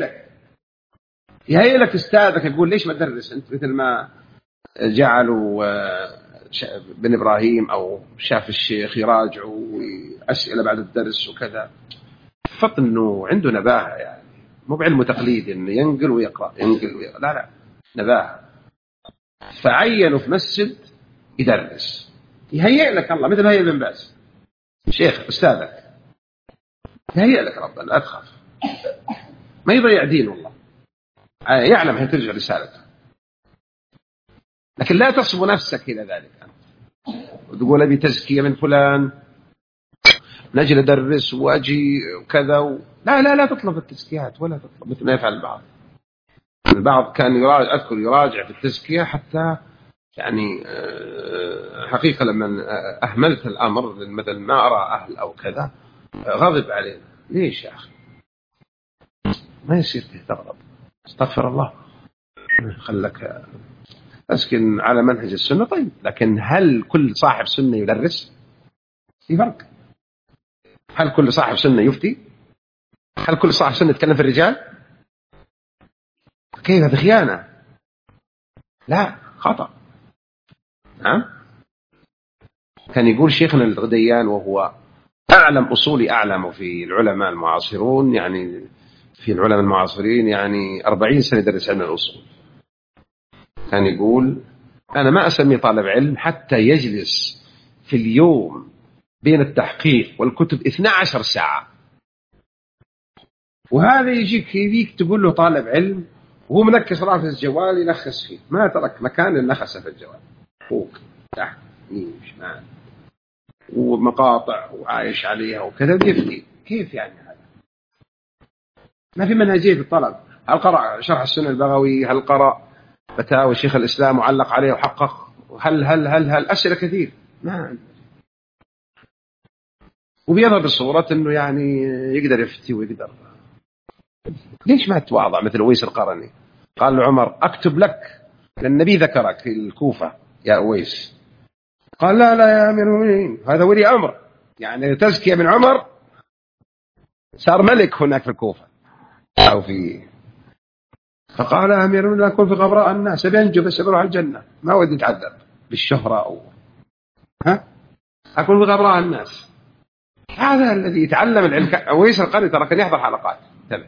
يهيئ لك أستاذك يقول ليش ما تدرس أنت، مثل ما جعلوا بن إبراهيم أو شاف الشيخ يراجعوا أسئلة بعد الدرس وكذا. فطنه عنده نباهة، يعني مو بعلم تقليدي إنه ينقل ويقرأ ينقل ويقرأ، لا نباهة. فعينوا في مسجد يدرس، يهيئ لك الله مثل هيئ بن باز شيخ أستاذك، يهيئ لك ربنا، لا تخاف، ما يضيع دين والله، يعلم هي ترجع رسالته. لكن لا تصب نفسك إلى ذلك وتقول أبي تزكية من فلان نجل أدرس وأجي وكذا لا تطلب التزكيات ولا تطلب مثل ما يفعل البعض كان أذكر يراجع في التزكية حتى يعني حقيقة لما أهملت الأمر مثل ما أرى أهل أو كذا غضب علينا. ليش يا أخي؟ ما يصير تغضب، استغفر الله، خلك أسكن على منهج السنة. طيب لكن هل كل صاحب سنة يدرس؟ في فرق. هل كل صاحب سنة يفتي؟ هل كل صاحب سنة يتكلم في الرجال؟ كيف؟ هذا خيانة، لا خطأ. نعم، كان يقول شيخنا الغديان وهو أعلم أصولي أعلم في العلماء المعاصرون، يعني في العلماء المعاصرين يعني 40 سنة يدرس علم الأصول، كان يقول أنا ما أسمي طالب علم حتى يجلس في اليوم بين التحقيق والكتب 12 ساعة، وهذا يجيك تقول له طالب علم وهو منكس رافع الجوال يلخص فيه، ما ترك مكان النخسة في الجوال، فوق تحت يمين شمال ومقاطع وعايش عليها وكذا يفتي. كيف يعني هذا؟ ما في منهجية في الطلب. هل قرأ شرح السنة البغوي؟ هل قرأ فتاوى شيخ الإسلام وعلق عليه وحقق؟ هل أسئلة كثير ما، وبيظهر بالصورة أنه يعني يقدر يفتي ويقدر. ليش ما تواضع مثل أويس القرني؟ قال له عمر أكتب لك لأن النبي ذكرك في الكوفة يا أويس. قال لا يا أمير المؤمنين هذا ولي أمر، يعني تزكية من عمر صار ملك هناك في الكوفة أو في. فقال يا أمير المؤمنين أكون في غبراء الناس بينجو بس بروح الجنة، ما ودي أتعذب بالشهرة أو أكون في غبراء الناس. هذا الذي يتعلم العلم. أويس القرني ترى كان يحضر حلقات تبع.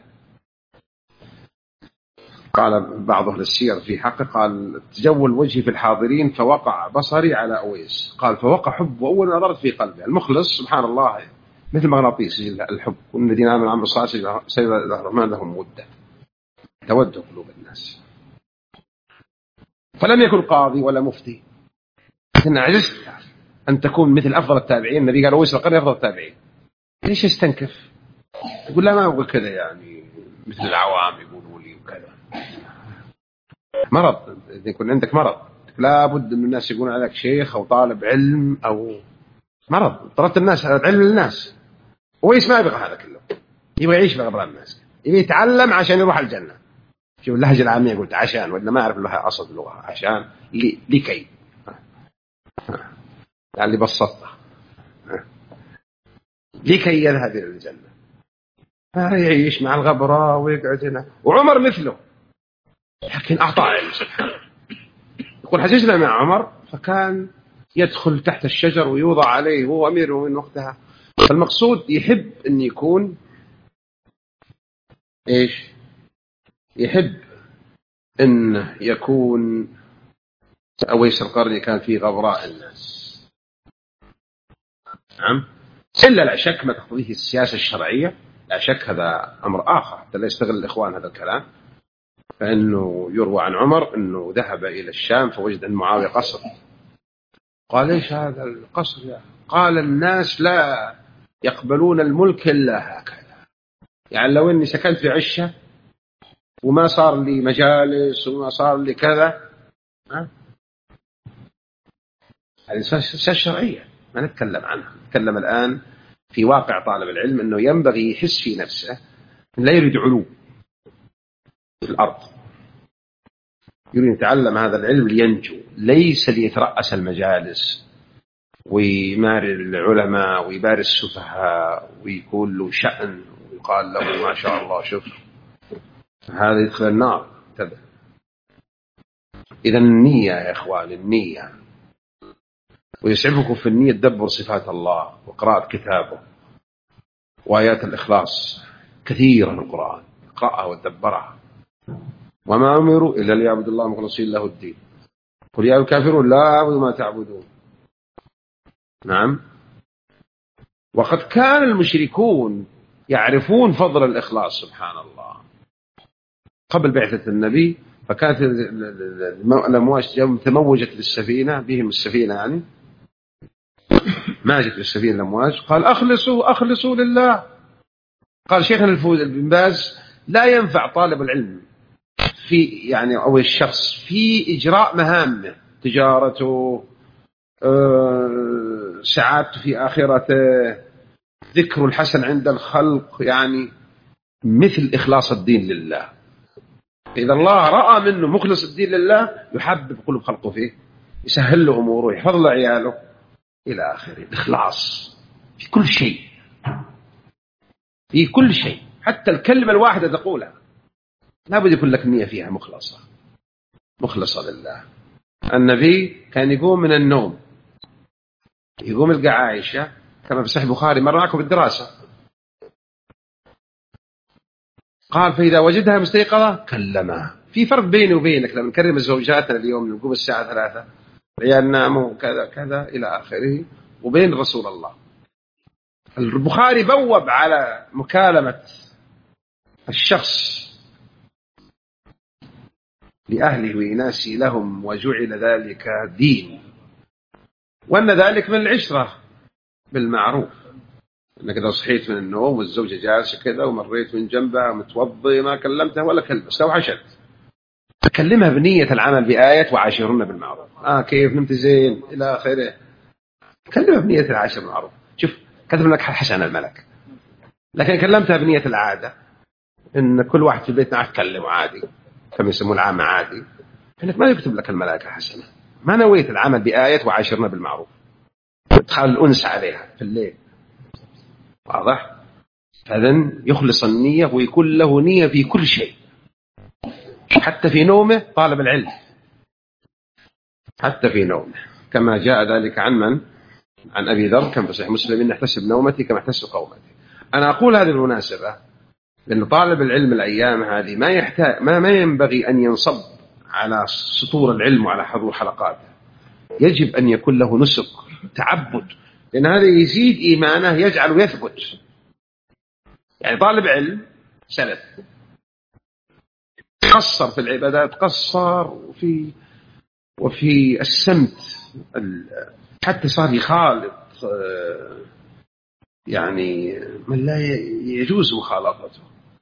قال بعض أهل السير في حقه قال تجول وجهي في الحاضرين فوقع بصري على أويس، قال فوقع حب أول نظرت في قلبي. المخلص سبحان الله مثل مغناطيس الحب، والذين آمنوا وعملوا الصالحات سيجعل الرحمن لهم وده، تود قلوب الناس. فلم يكن قاضي ولا مفتي إن عجزت أن تكون مثل أفضل التابعين. النبي قال ويس القرن أفضل التابعين، ليش يستنكف؟ يقول لا ما أقول كذا يعني مثل العوام يقولوا لي وكذا. مرض، إذا يكون عندك مرض لا بد من الناس يقولون عليك شيخ أو طالب علم أو مرض. طلبت الناس علم للناس، ويس ما يبغى هذا كله، يبغى يعيش في غبراء الناس، يبغى يتعلم عشان يروح الجنة. شوف اللهجة العامية قلت عشان، ولا ما أعرف اللغة أصل اللغة عشان لكي يعني بسطها لكي يذهب إلى الجنة، يعيش مع الغبراء ويقعد هنا. وعمر مثله، لكن أعطى علم سبحانه. يقول حججنا مع عمر فكان يدخل تحت الشجر ويوضع عليه، هو أميره من وقتها. فالمقصود يحب أن يكون إيش؟ يحب أن يكون أويس القرني كان فيه غبراء الناس. نعم، إلا لا شك ما تقتضيه السياسة الشرعية، لا شك هذا أمر آخر حتى لا يستغل الإخوان هذا الكلام. فإنه يروى عن عمر أنه ذهب إلى الشام فوجد أن معاوية قصر. قال إيش هذا القصر يا؟ قال الناس لا يقبلون الملك إلا هكذا. يعني لو إني سكنت في عشة وما صار لي مجالس وما صار لي كذا، هذه السياسة الشرعية ما نتكلم عنها. نتكلم الآن في واقع طالب العلم، أنه ينبغي يحس في نفسه أن لا يريد علو في الأرض، يريد يتعلم هذا العلم لينجو، ليس ليترأس المجالس ويماري العلماء ويباري السفهاء ويكون له شأن ويقال له ما شاء الله شوف هذا يدخل النار. تبع إذا النية يا إخوان، النية. ويسعفكم في النية تدبر صفات الله وقراءة كتابه وآيات الإخلاص كثيرة في القرآن، اقرأها وتدبرها. وما أمروا إلا ليعبدوا الله مخلصين له الدين، قل يا الكافرون لا أعبد ما تعبدون. نعم، وقد كان المشركون يعرفون فضل الإخلاص سبحان الله قبل بعثة النبي. فكانت الأمواج تموجت بالسفينة بهم، السفينة يعني ماجت بالسفينة الأمواج، قال أخلصوا لله. قال شيخنا بن باز لا ينفع طالب العلم في يعني أو الشخص في إجراء مهامه، تجارته، سعادته في آخرته، ذكر الحسن عند الخلق، يعني مثل إخلاص الدين لله. إذا الله رأى منه مخلص الدين لله يحبب قلوب خلقه فيه، يسهل له أموره، يحفظ له عياله إلى آخره. الإخلاص في كل شيء، في كل شيء، حتى الكلمة الواحدة تقولها لا بد يكون لك نية فيها مخلصة لله. النبي كان يقوم من النوم، يقوم يلقى عائشة كما في صحيح البخاري مر معكم بالدراسة، قال فإذا وجدها مستيقظة كلمها. في فرق بيني وبينك لما نكرم زوجاتنا اليوم نقوم الساعة 3 العيال ناموا كذا كذا إلى آخره، وبين رسول الله. البخاري بوب على مكالمة الشخص لأهله وإناسه لهم، وجعل ذلك دين، وأن ذلك من العشرة بالمعروف. أنك إذا صحيت من النوم والزوجة جالسة كذا ومريت من جنبها متوضي ما كلمتها ولا كلمة، استوحشت، أكلمها بنية العمل بآية وعاشرهن بالمعروف. كيف نمت زين إلى آخره، كلمها بنية العاشر بالمعروف. شوف كتب لك حسن الملك، لكن كلمتها بنية العادة، إن كل واحد في البيت معك تكلمه عادي كما يسمون العامة عادي، إنك ما يكتب لك الملائكة حسنة. ما نويت العمل بآية وعاشرنا بالمعروف، تدخل الأنس عليها في الليل. واضح؟ فإذن يخلص النية ويكون له نية في كل شيء، حتى في نومه. طالب العلم حتى في نومه، كما جاء ذلك عن من؟ عن أبي ذر كما في صحيح مسلم إن احتسب نومتي كما احتسب قومتي. أنا أقول هذه المناسبة لأن طالب العلم الأيام هذه ما يحتاج ما ينبغي أن ينصب على سطور العلم وعلى حضور حلقاته. يجب أن يكون له نسك تعبد، لأن هذا يزيد إيمانه، يجعله يثبت. يعني طالب علم سلف قصر في العبادات، قصر في وفي السمت، حتى صار يخالط يعني من لا يجوز مخالطته.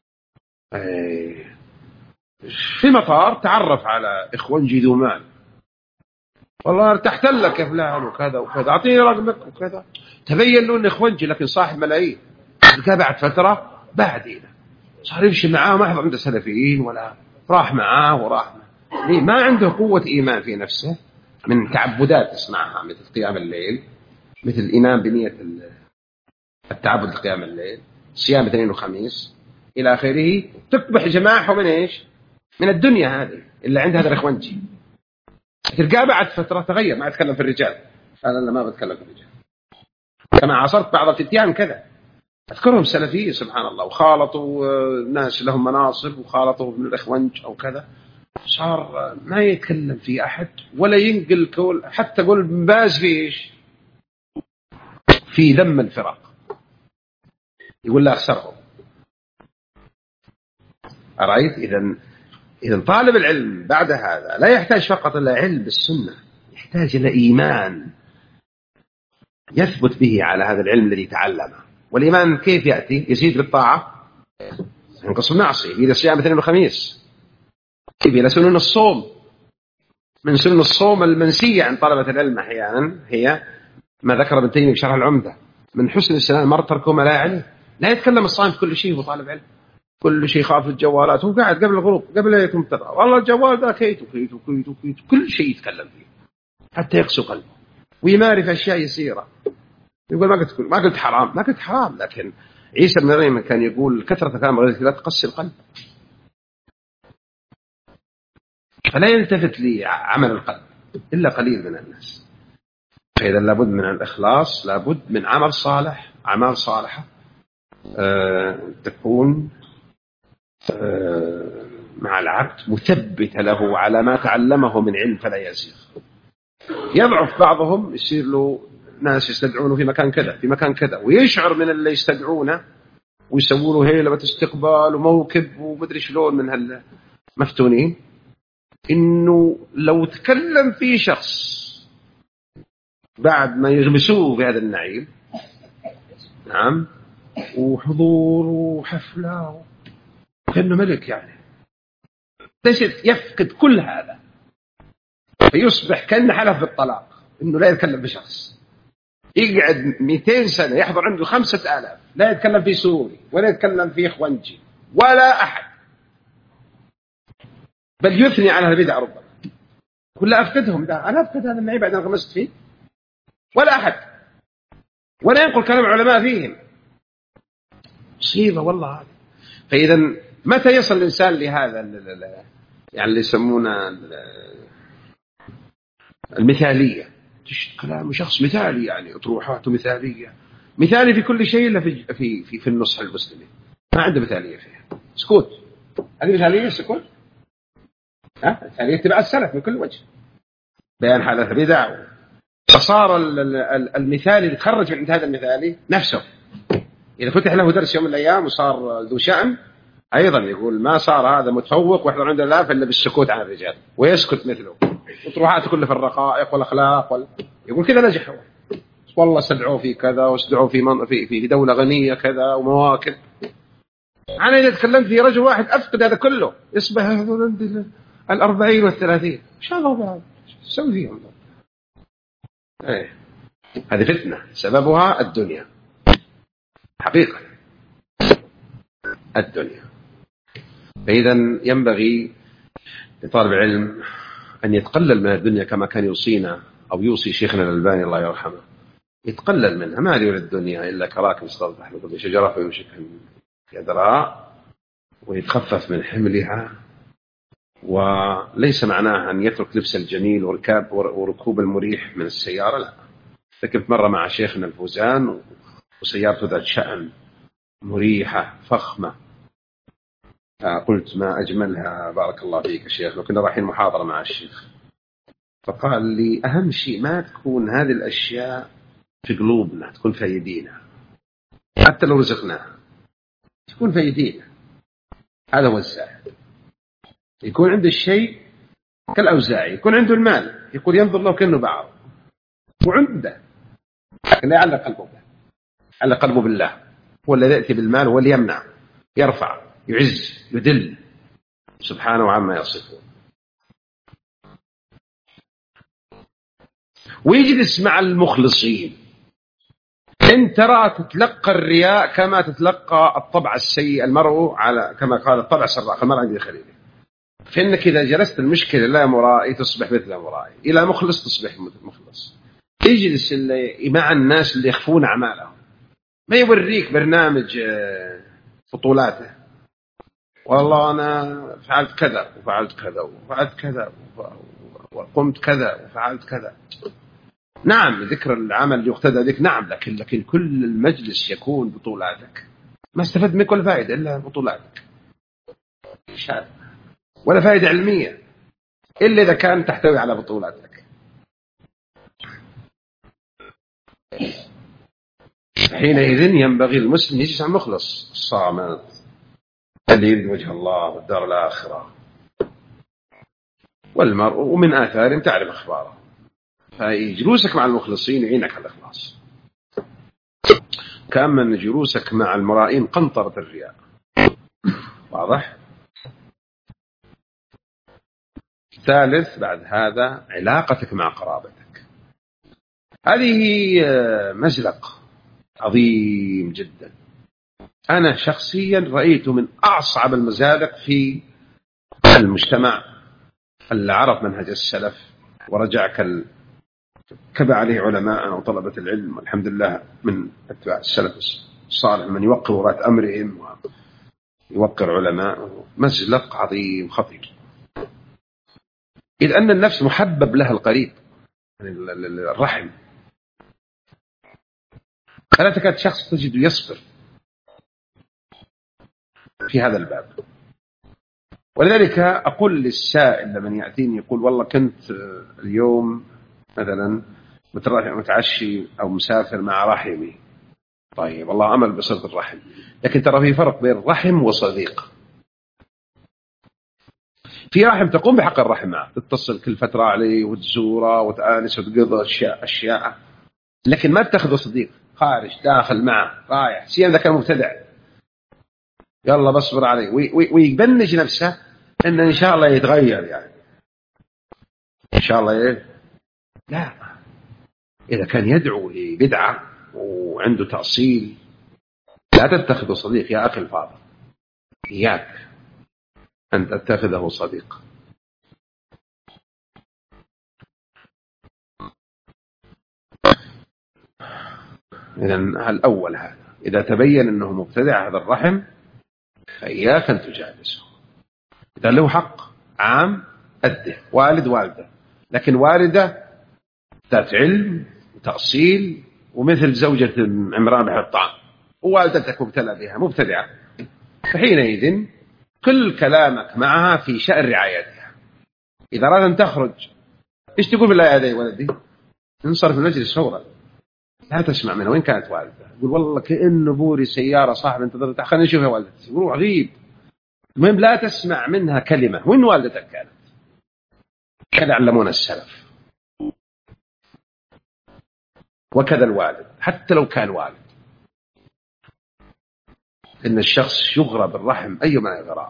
في مطار تعرف على إخوانجي ذو مال، والله ارتحت لك يا فلان وكذا وكذا، أعطيني رقمك وكذا. تبين له أنه إخوانجي لكن صاحب ملايين. بعد فترة بعدين صار يمشي معاه، ما حضر عنده سلفيين ولا راح معاه وراح معاه. ليه؟ ما عنده قوة إيمان في نفسه من تعبدات تسمعها مثل قيام الليل، مثل الإيمان بنية التعبد لقيام الليل، صيام اثنين وخميس إلى آخره. تقبح جماعه من إيش؟ من الدنيا هذه اللي عند هذا الإخوانجي. تلقاه بعد فترة تغير، ما أتكلم في الرجال، أنا ما بتكلم في الرجال. كما عاصرت بعض الفتيان كذا، أذكرهم سلفيين سبحان الله، وخالطوا ناس لهم مناصب وخالطوا من الإخوانج أو كذا، صار ما يتكلم في أحد ولا ينقل كول. حتى قول ابن باز في إيش؟ في ذم الفرق، يقول لا أخسرهم. أرأيت؟ إذن طالب العلم بعد هذا لا يحتاج فقط إلى علم بالسنة، يحتاج إلى إيمان يثبت به على هذا العلم الذي تعلمه. والإيمان كيف يأتي؟ يزيد بالطاعة، ينقص بالمعصية. إذا صيام اثنين وخميس، إلى سنن الصوم. من سنن الصوم المنسية عن طلبة العلم أحيانا هي ما ذكر ابن تيمية في شرح العمدة: من حسن الإسلام المرء تركه ما لا يعنيه. لا يتكلم الصائم في كل شيء، هو طالب علم كل شيء خاف الجوالات، هو قاعد قبل الغروب قبل لا يكون مبتدأ، والله الجوال ذا كيتو كيتو كيتو كيتو، كل شيء يتكلم فيه حتى يقسو قلبه ويماري في أشياء يسيرة. يقول ما قلت حرام، ما قلت حرام، لكن عيسى بن مريم كان يقول كثرة كلام غير لا تقسي القلب. فلا يلتفت لعمل القلب إلا قليل من الناس. فإذا لابد من الإخلاص، لابد من عمل صالح، أعمال صالحة تكون مع العبد مثبت له على ما تعلمه من علم فلا يزيغ. يضعف بعضهم، يصير له ناس يستدعونه في مكان كذا في مكان كذا، ويشعر من اللي يستدعونه ويسووا له هيلة استقبال وموكب ومدري شلون من هالمفتونين، إنه لو تكلم فيه شخص بعد ما يغمسوه بهذا النعيم، نعم، وحضور وحفلة كأنه ملك يعني، يفقد كل هذا فيصبح كأنه حلف بالطلاق إنه لا يتكلم بشخص. يقعد 200 سنة يحضر عنده 5000، لا يتكلم في سوري ولا يتكلم في إخوانجي ولا أحد، بل يثني على البدع ربما. كل أفقدهم، ده أنا أفقد هذا النعيم بعد أن غمست فيه، ولا أحد، ولا ينقل كلام العلماء فيهم. مصيبة والله هذا. فإذا متى يصل الإنسان لهذا يعني اللي يسمونه المثالية؟ كلام شخص مثالي، يعني أطروحاته مثالية، مثالي في كل شيء إلا في النصح المسلمين، ما عنده مثالية فيها. سكوت، هذه مثالية السكوت؟ مثالية اتباع السلف من كل وجه، بيان حالة بدع. فصار المثالي اللي تخرج من هذا المثالي نفسه، إذا فتح له درس يوم من الأيام وصار ذو شأن، أيضا يقول ما صار هذا متفوق ويحضر عند الله إلا بالسكوت عن الرجال، ويسكت مثله، وطروحاته كله في الرقائق والأخلاق يقول كذا نجح هو. والله استدعوه في كذا واستدعوه في دولة غنية كذا ومواكب. أنا إذا تكلمت في رجل واحد أفقد هذا كله، يصبح هذول 40 و30، إن شاء الله بعد سوي فيهم. هذه فتنة سببها الدنيا، حقيقة الدنيا. فإذا ينبغي لطالب العلم أن يتقلل من الدنيا كما كان يوصينا أو يوصي شيخنا الألباني الله يرحمه، يتقلل منها. ما يريد الدنيا إلا كراكب استظل تحت ظل شجرة فيمسكها يدرها ويتخفف من حملها. وليس معناه أن يترك لبس الجميل وركوب المريح من السيارة، لا. ركبت مرة مع شيخنا الفوزان وسيارته ذات شأن مريحة فخمة، قلت ما أجملها بارك الله فيك يا شيخ، وكنا رايحين محاضرة مع الشيخ، فقال لي أهم شيء ما تكون هذه الأشياء في قلوبنا، تكون في أيدينا، حتى لو رزقناها تكون في أيدينا. هذا هو الزاهد، يكون عنده الشيء كالأوزاعي، يكون عنده المال يقول ينظر له كأنه بعض وعنده، لكن لا يعلق قلبه به، علق قلبه بالله. هو الذي يأتي بالمال، هو اللي يمنع، يرفع، يعز، يدل، سبحانه عما يصفون. ويجلس مع المخلصين. انت ترى تتلقى الرياء كما تتلقى الطبع السيء، المرء على كما قال الطبع السراق، المرء عند خليله. فإنك إذا جلست المشكلة لا مرائي تصبح مثل مرائي، إلى مخلص تصبح مخلص. يجلس مع الناس اللي يخفون أعمالهم، ما يوريك برنامج بطولاته، والله أنا فعلت كذا وفعلت كذا وفعلت كذا وقمت كذا وفعلت كذا. نعم ذكر العمل يقتدى بك، نعم، لكن كل المجلس يكون بطولاتك، ما استفدت منك ولا فائدة إلا بطولاتك، ولا فائدة علمية إلا إذا كان تحتوي على بطولاتك. حينئذ ينبغي المسلم يجلس عن مخلص الصامت اللي يريد وجه الله والدار الآخرة. والمرء ومن آثار تعرف أخباره، فجلوسك مع المخلصين يعينك على الإخلاص، كأما أن جلوسك مع المرائين قنطرة الرياء. واضح؟ ثالث بعد هذا علاقتك مع قرابتك. هذه مزلق عظيم جدا، أنا شخصيا رأيته من أصعب المزالق في المجتمع اللي عرف منهج السلف ورجع كبع عليه علماء وطلبة العلم، والحمد لله من أتباع السلف الصالح من يوقر ولاة أمرهم ويوقر علماء. مزلق عظيم خطير، إذ أن النفس محبب لها القريب، الرحم. فلا تكاد شخص تجد يصبر في هذا الباب. ولذلك أقول للسائل لمن يأتيني يقول والله كنت اليوم مثلا متعشي أو مسافر مع رحمي، طيب والله أمل بصلة الرحم، لكن ترى في فرق بين رحم وصديق. في رحم تقوم بحق الرحم معه، تتصل كل فترة عليه وتزوره وتآنس وتقضى أشياء، لكن ما تأخذه صديق خارج داخل معه رايح، سيما إذا كان مبتدع، يلا بصبر عليه ويبنج نفسه إن شاء الله يتغير، يعني إن شاء الله لا، إذا كان يدعو لبدعة وعنده تأصيل لا تتخذه صديق يا أخي الفاضل، إياك أن تتخذه صديق. إذن الأول هذا، إذا تبين أنه مبتدع هذا الرحم فإياك أن تجالسه. إذا له حق عام أده، والد والده، لكن والدة ذات علم وتأصيل ومثل زوجة عمران بن الطعام، ووالدتك مبتلى بها مبتدعة، فحينئذ كل كلامك معها في شأن رعايتها. إذا أراد أن تخرج إيش تقول بالله يا ولدي؟ انصرف من المجلس فورا، لا تسمع منه وين كانت والدته. يقول والله كأنه بوري سيارة صاحب انتظرت، خلينا نشوف يا والدتي. يقول غريب. المهم لا تسمع منها كلمة. وين والدتك كانت؟ كذا علمونا السلف، وكذا الوالد حتى لو كان والد. إن الشخص يغرى بالرحم أيما يغرى.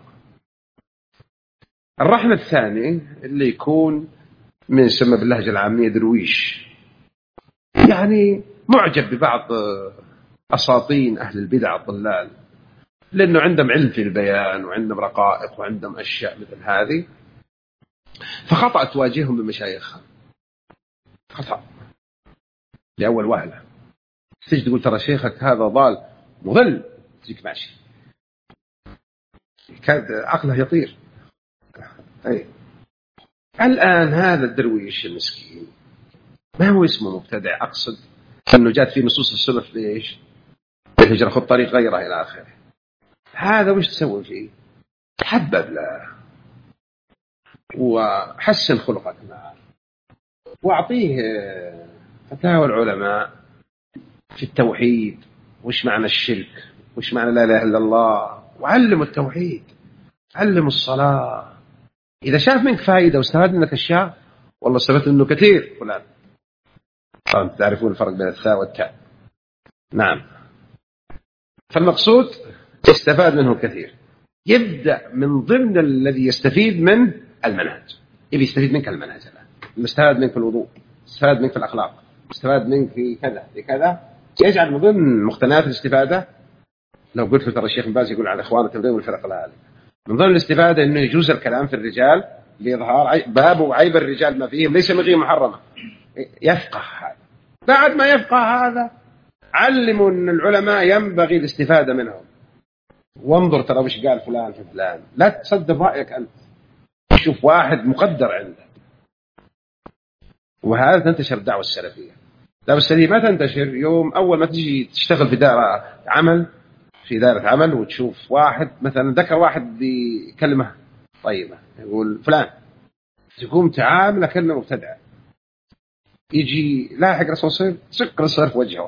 الرحم الثاني اللي يكون من يسمى باللهجة العامية درويش، يعني معجب ببعض أساطين أهل البدع الضلال، لأنه عندهم علم في البيان وعندهم رقائق وعندهم أشياء مثل هذه، فخطأ تواجههم بمشايخها، خطأ لأول وهلة. تجي تقول ترى شيخك هذا ضال مضل، تجيك ماشي كاد عقله يطير. أي الآن هذا الدرويش المسكين ما هو اسمه مبتدع، أقصد أنه جات في نصوص السلف ليش الهجرة خذ طريق غيره إلى آخره. هذا وش تسوي فيه؟ حبب له وحسن خلقك معه، وأعطيه فتاوى العلماء في التوحيد، وش معنى الشرك، وش معنى لا إله إلا الله، وعلم التوحيد، علم الصلاة. إذا شاف منك فائدة واستفاد منك أشياء والله استفدت منه كثير فلان. طبعا تعرفون الفرق بين الثاء والتاء. نعم. فالمقصود استفاد منه كثير. يبدأ من ضمن الذي يستفيد من المنهج. يبي يستفيد منك المنهج الآن. مستفاد منك في الوضوء، مستفاد منك في الأخلاق، مستفاد منك في كذا في كذا. يجعل من ضمن مقتنيات الاستفادة. لو قلت له ترى الشيخ باز يقول على إخوان التبليغ والفرق الآلية، من ضمن الاستفادة إنه يجوز الكلام في الرجال لإظهار باب وعيب الرجال ما فيهم ليس من غير محرمة. يفقه هذا. بعد ما يفقه هذا علموا أن العلماء ينبغي الاستفادة منهم. وانظر ترى وش قال فلان في فلان، لا تصدق رأيك أنت، شوف واحد مقدر عنده. وهذا تنتشر الدعوة السلفية. الدعوة السلفية ما تنتشر يوم أول ما تجي تشتغل في دائرة عمل وتشوف واحد مثلا ذكر واحد بكلمة طيبة يقول فلان، تقوم تعامله كأنه مبتدع. يجي لاحق رسول صير سق الصير في وجهه.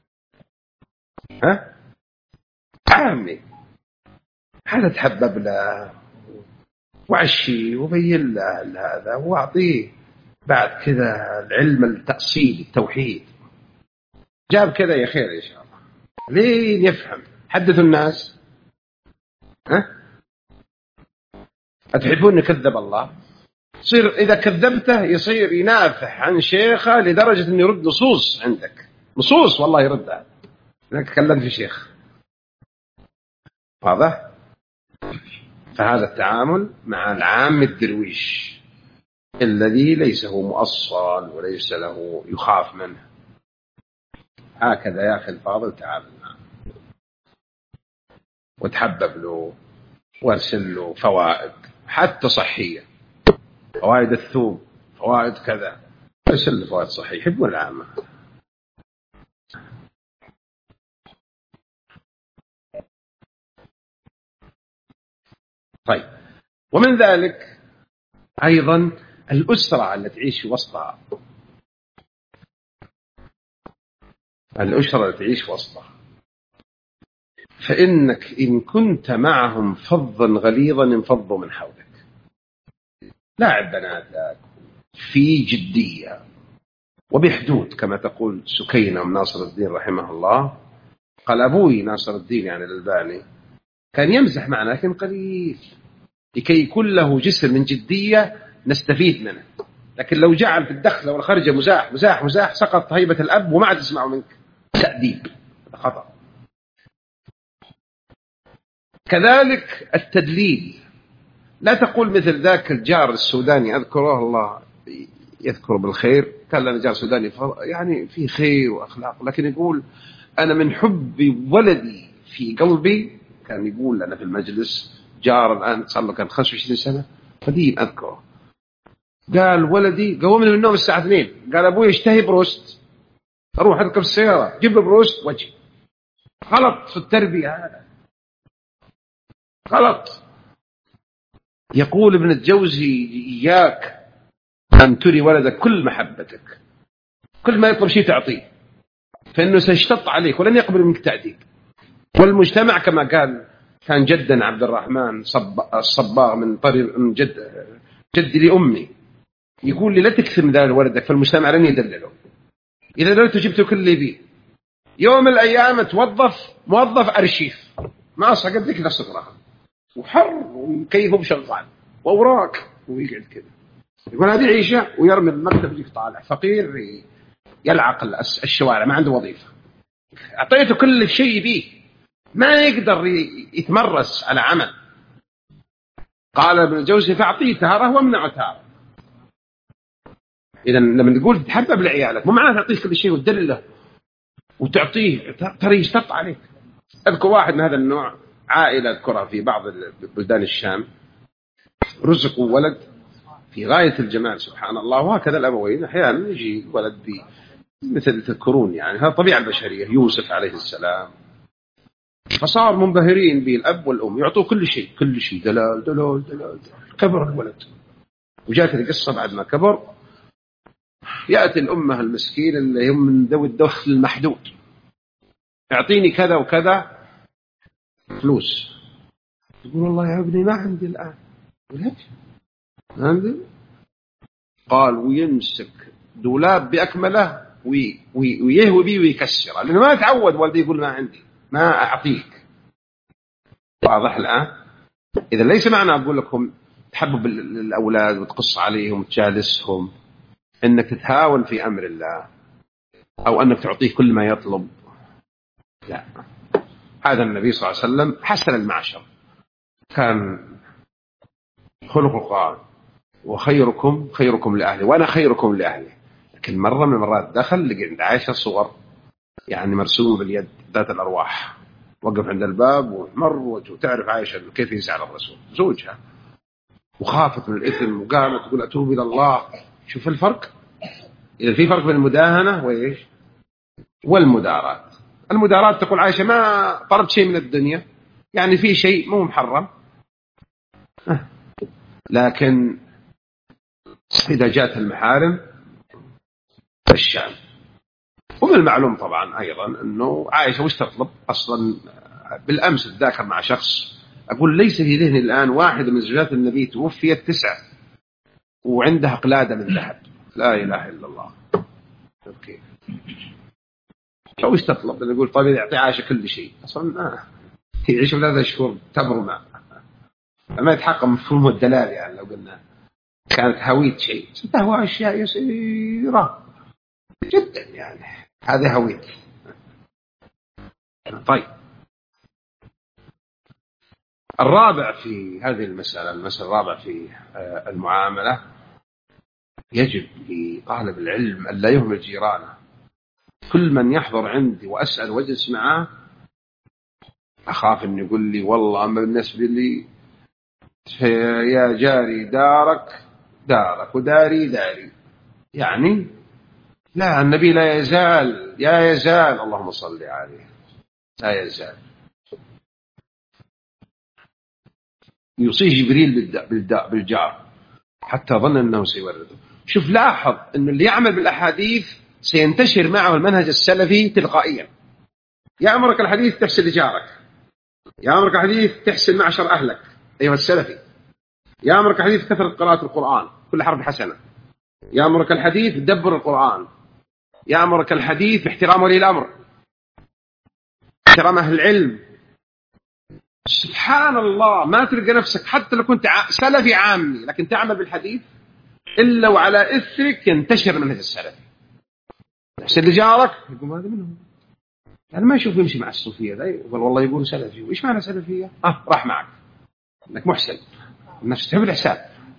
ها عامي هذا تحبب له وعشي وبين له هذا واعطيه بعد كذا العلم التأصيل التوحيد. جاب كذا يا خير إن شاء الله لين يفهم. حدثوا الناس. ها أتحبون نكذب الله؟ يصير إذا كذبته يصير ينافح عن شيخه لدرجة أن يرد نصوص عندك، نصوص والله يردها لأنك تكلمت في شيخ. واضح؟ فهذا التعامل مع العام الدرويش الذي ليس هو مؤصل وليس له يخاف منه. هكذا يا أخي الفاضل تعامل معه وتحبب له وارسل له فوائد حتى صحية، فوائد الثوم، فوائد كذا، ارسل له فوائد صحية. يحبون العامة. طيب، ومن ذلك أيضا الأسرة التي تعيش وسطها. الأسرة التي تعيش وسطها، فإنك إن كنت معهم فظا غليظا انفضوا من حولك. لاعب بناتك في جدية وبحدود كما تقول سكينة ناصر الدين رحمه الله. قال أبوي ناصر الدين يعني الألباني كان يمزح معنا لكن قليل لكي يكون له جسر من جدية نستفيد منه. لكن لو جعل في الدخل والخرجة مزاح مزاح مزاح سقط هيبة الأب وما عاد تسمعه منك. تأديب خطأ. كذلك التدليل. لا تقول مثل ذاك الجار السوداني أذكره الله يذكر بالخير، كان لنا جار سوداني يعني في خير وأخلاق، لكن يقول أنا من حب ولدي في قلبي، كان يقول لنا في المجلس جار الآن صار له كان 25 سنة قديم أذكره، قال ولدي قومني من النوم الساعة 2 قال أبوي اشتهي بروست، أروح أركب السيارة جيب له بروست وجه. غلط في التربية هذا، غلط. يقول ابن الجوزي إياك أن تري ولدك كل محبتك، كل ما يطلب شيء تعطيه فإنه سيشتط عليك ولن يقبل منك تأديب. والمجتمع كما قال كان جدا عبد الرحمن الصباغ من طريق من جدي لأمي يقول لي لا تكثر من ذلك ولدك فالمجتمع لن يدلله. إذا دلته جبته كل اللي بيه، يوم من الأيام توظف موظف أرشيف ما أصلا قد ذيك الصغرى وحر وكيفه بشغال وأوراق ويقعد كذا يقول هذه عيشة، ويرمي المكتب يجيك طالع فقير يلعق الشوارع ما عنده وظيفة. أعطيته كل شيء بيه ما يقدر يتمرس على عمل. قال ابن الجوزي فأعطيه تارة وامنعه تارة. إذا لما نقول تحبب لعيالك مو معناه تعطيه كل شيء وتدلله وتعطيه ترى يشتط عليك. أذكر واحد من هذا النوع، عائلة أذكرها في بعض بلدان الشام، رزقوا ولد في غاية الجمال سبحان الله. وهكذا الأبوين أحيانا يجي ولد مثل تذكرون يعني هذا الطبيعة البشرية، يوسف عليه السلام، فصار منبهرين به الأب والأم يعطوه كل شيء كل شيء دلال دلال دلال. كبر الولد وجاءت القصة بعد ما كبر يأتي الأمة المسكين اللي هم من ذوي الدخل المحدود يعطيني كذا وكذا فلوس. يقول والله يا ابني ما عندي الآن. ليش؟ ما عندي؟ قال ويمسك دولاب بأكمله ويهوي بيه ويكسره، لأنه ما تعود والدي يقول ما عندي ما أعطيك. واضح الآن؟ إذا ليس معنى أقول لكم تحبب الأولاد وتقص عليهم وتجالسهم إنك تتهاون في أمر الله أو أنك تعطيه كل ما يطلب، لا. هذا النبي صلى الله عليه وسلم حسن المعشر، كان خلق القرآن وخيركم خيركم لأهله وأنا خيركم لأهله. لكن مرة من المرات دخل لقى عند عائشة صور يعني مرسوم باليد ذات الأرواح، وقف عند الباب ومر وجهه، تعرف عائشة كيف يزعل الرسول زوجها، وخافت من الإثم وقامت تقول أتوب إلى الله. شوف الفرق، إذا في فرق بين المداهنة وإيش والمداراة. المداراة تقول عائشة ما طلبت شيء من الدنيا، يعني في شيء مو محرم، لكن إذا جاءت المحارم الشام. ومن المعلوم طبعا أيضا أنه عائشة وش تطلب أصلا. بالأمس أتذاكر مع شخص أقول ليس في ذهني الآن واحدة من زوجات النبي توفيت 9 وعندها قلادة من ذهب، لا إله إلا الله. كيف وش تطلب؟ يقول طيب يعطي عائشة كل شيء، أصلا يعيش 3 شهور تمر ما يتحقق مفهوم الدلال. يعني لو قلنا كانت هويت شيء، تهوى أشياء يسيرة جدا، يعني هذا هويت. طيب الرابع في هذه المسألة الرابع في المعاملة، يجب لطالب العلم أن لا يهمل جيرانه. كل من يحضر عندي وأسأل واجلس معه أخاف أن يقول لي والله أما بالنسبة لي يا جاري دارك دارك وداري داري. يعني لا، النبي لا يزال اللهم صل عليه لا يزال يوصيه جبريل بالجار حتى ظن أنه سيورده. شوف لاحظ أن اللي يعمل بالأحاديث سينتشر معه المنهج السلفي تلقائيا. يأمرك الحديث تحسن لجارك، يأمرك الحديث تحسن معشر أهلك أيها السلفي، يأمرك الحديث كثرة قراءة القرآن كل حرف حسنة، يأمرك الحديث تدبر القرآن، يأمرك الحديث باحترام ولي الأمر، احترام أهل العلم. سبحان الله، ما تلقى نفسك حتى لو كنت سلفي عامي لكن تعمل بالحديث إلا وعلى إثرك ينتشر منهج السلفي. تحسن لجارك يقول هذا منهم، يعني ما يشوف يمشي مع الصوفية ذا يقول والله يقول سلفي، وإيش معنى سلفية؟ راح معك أنك محسن، الناس تحب الإحسان.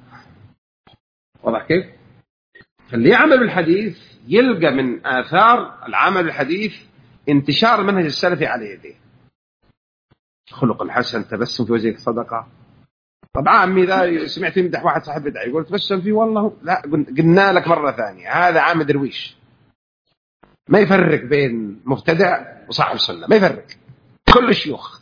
واضح كيف؟ فاللي يعمل بالحديث يلقى من آثار العمل بالحديث انتشار المنهج السلفي على يديه. خلق الحسن، تبسم في وجهك صدقة. طبعا عمي ذا سمعت يمدح واحد صاحب بدعة يقول تبسم فيه، والله لا، قلنا لك مرة ثانية هذا عام درويش، ما يفرق بين مبتدع وصاحب سنة، ما يفرق، كل الشيوخ.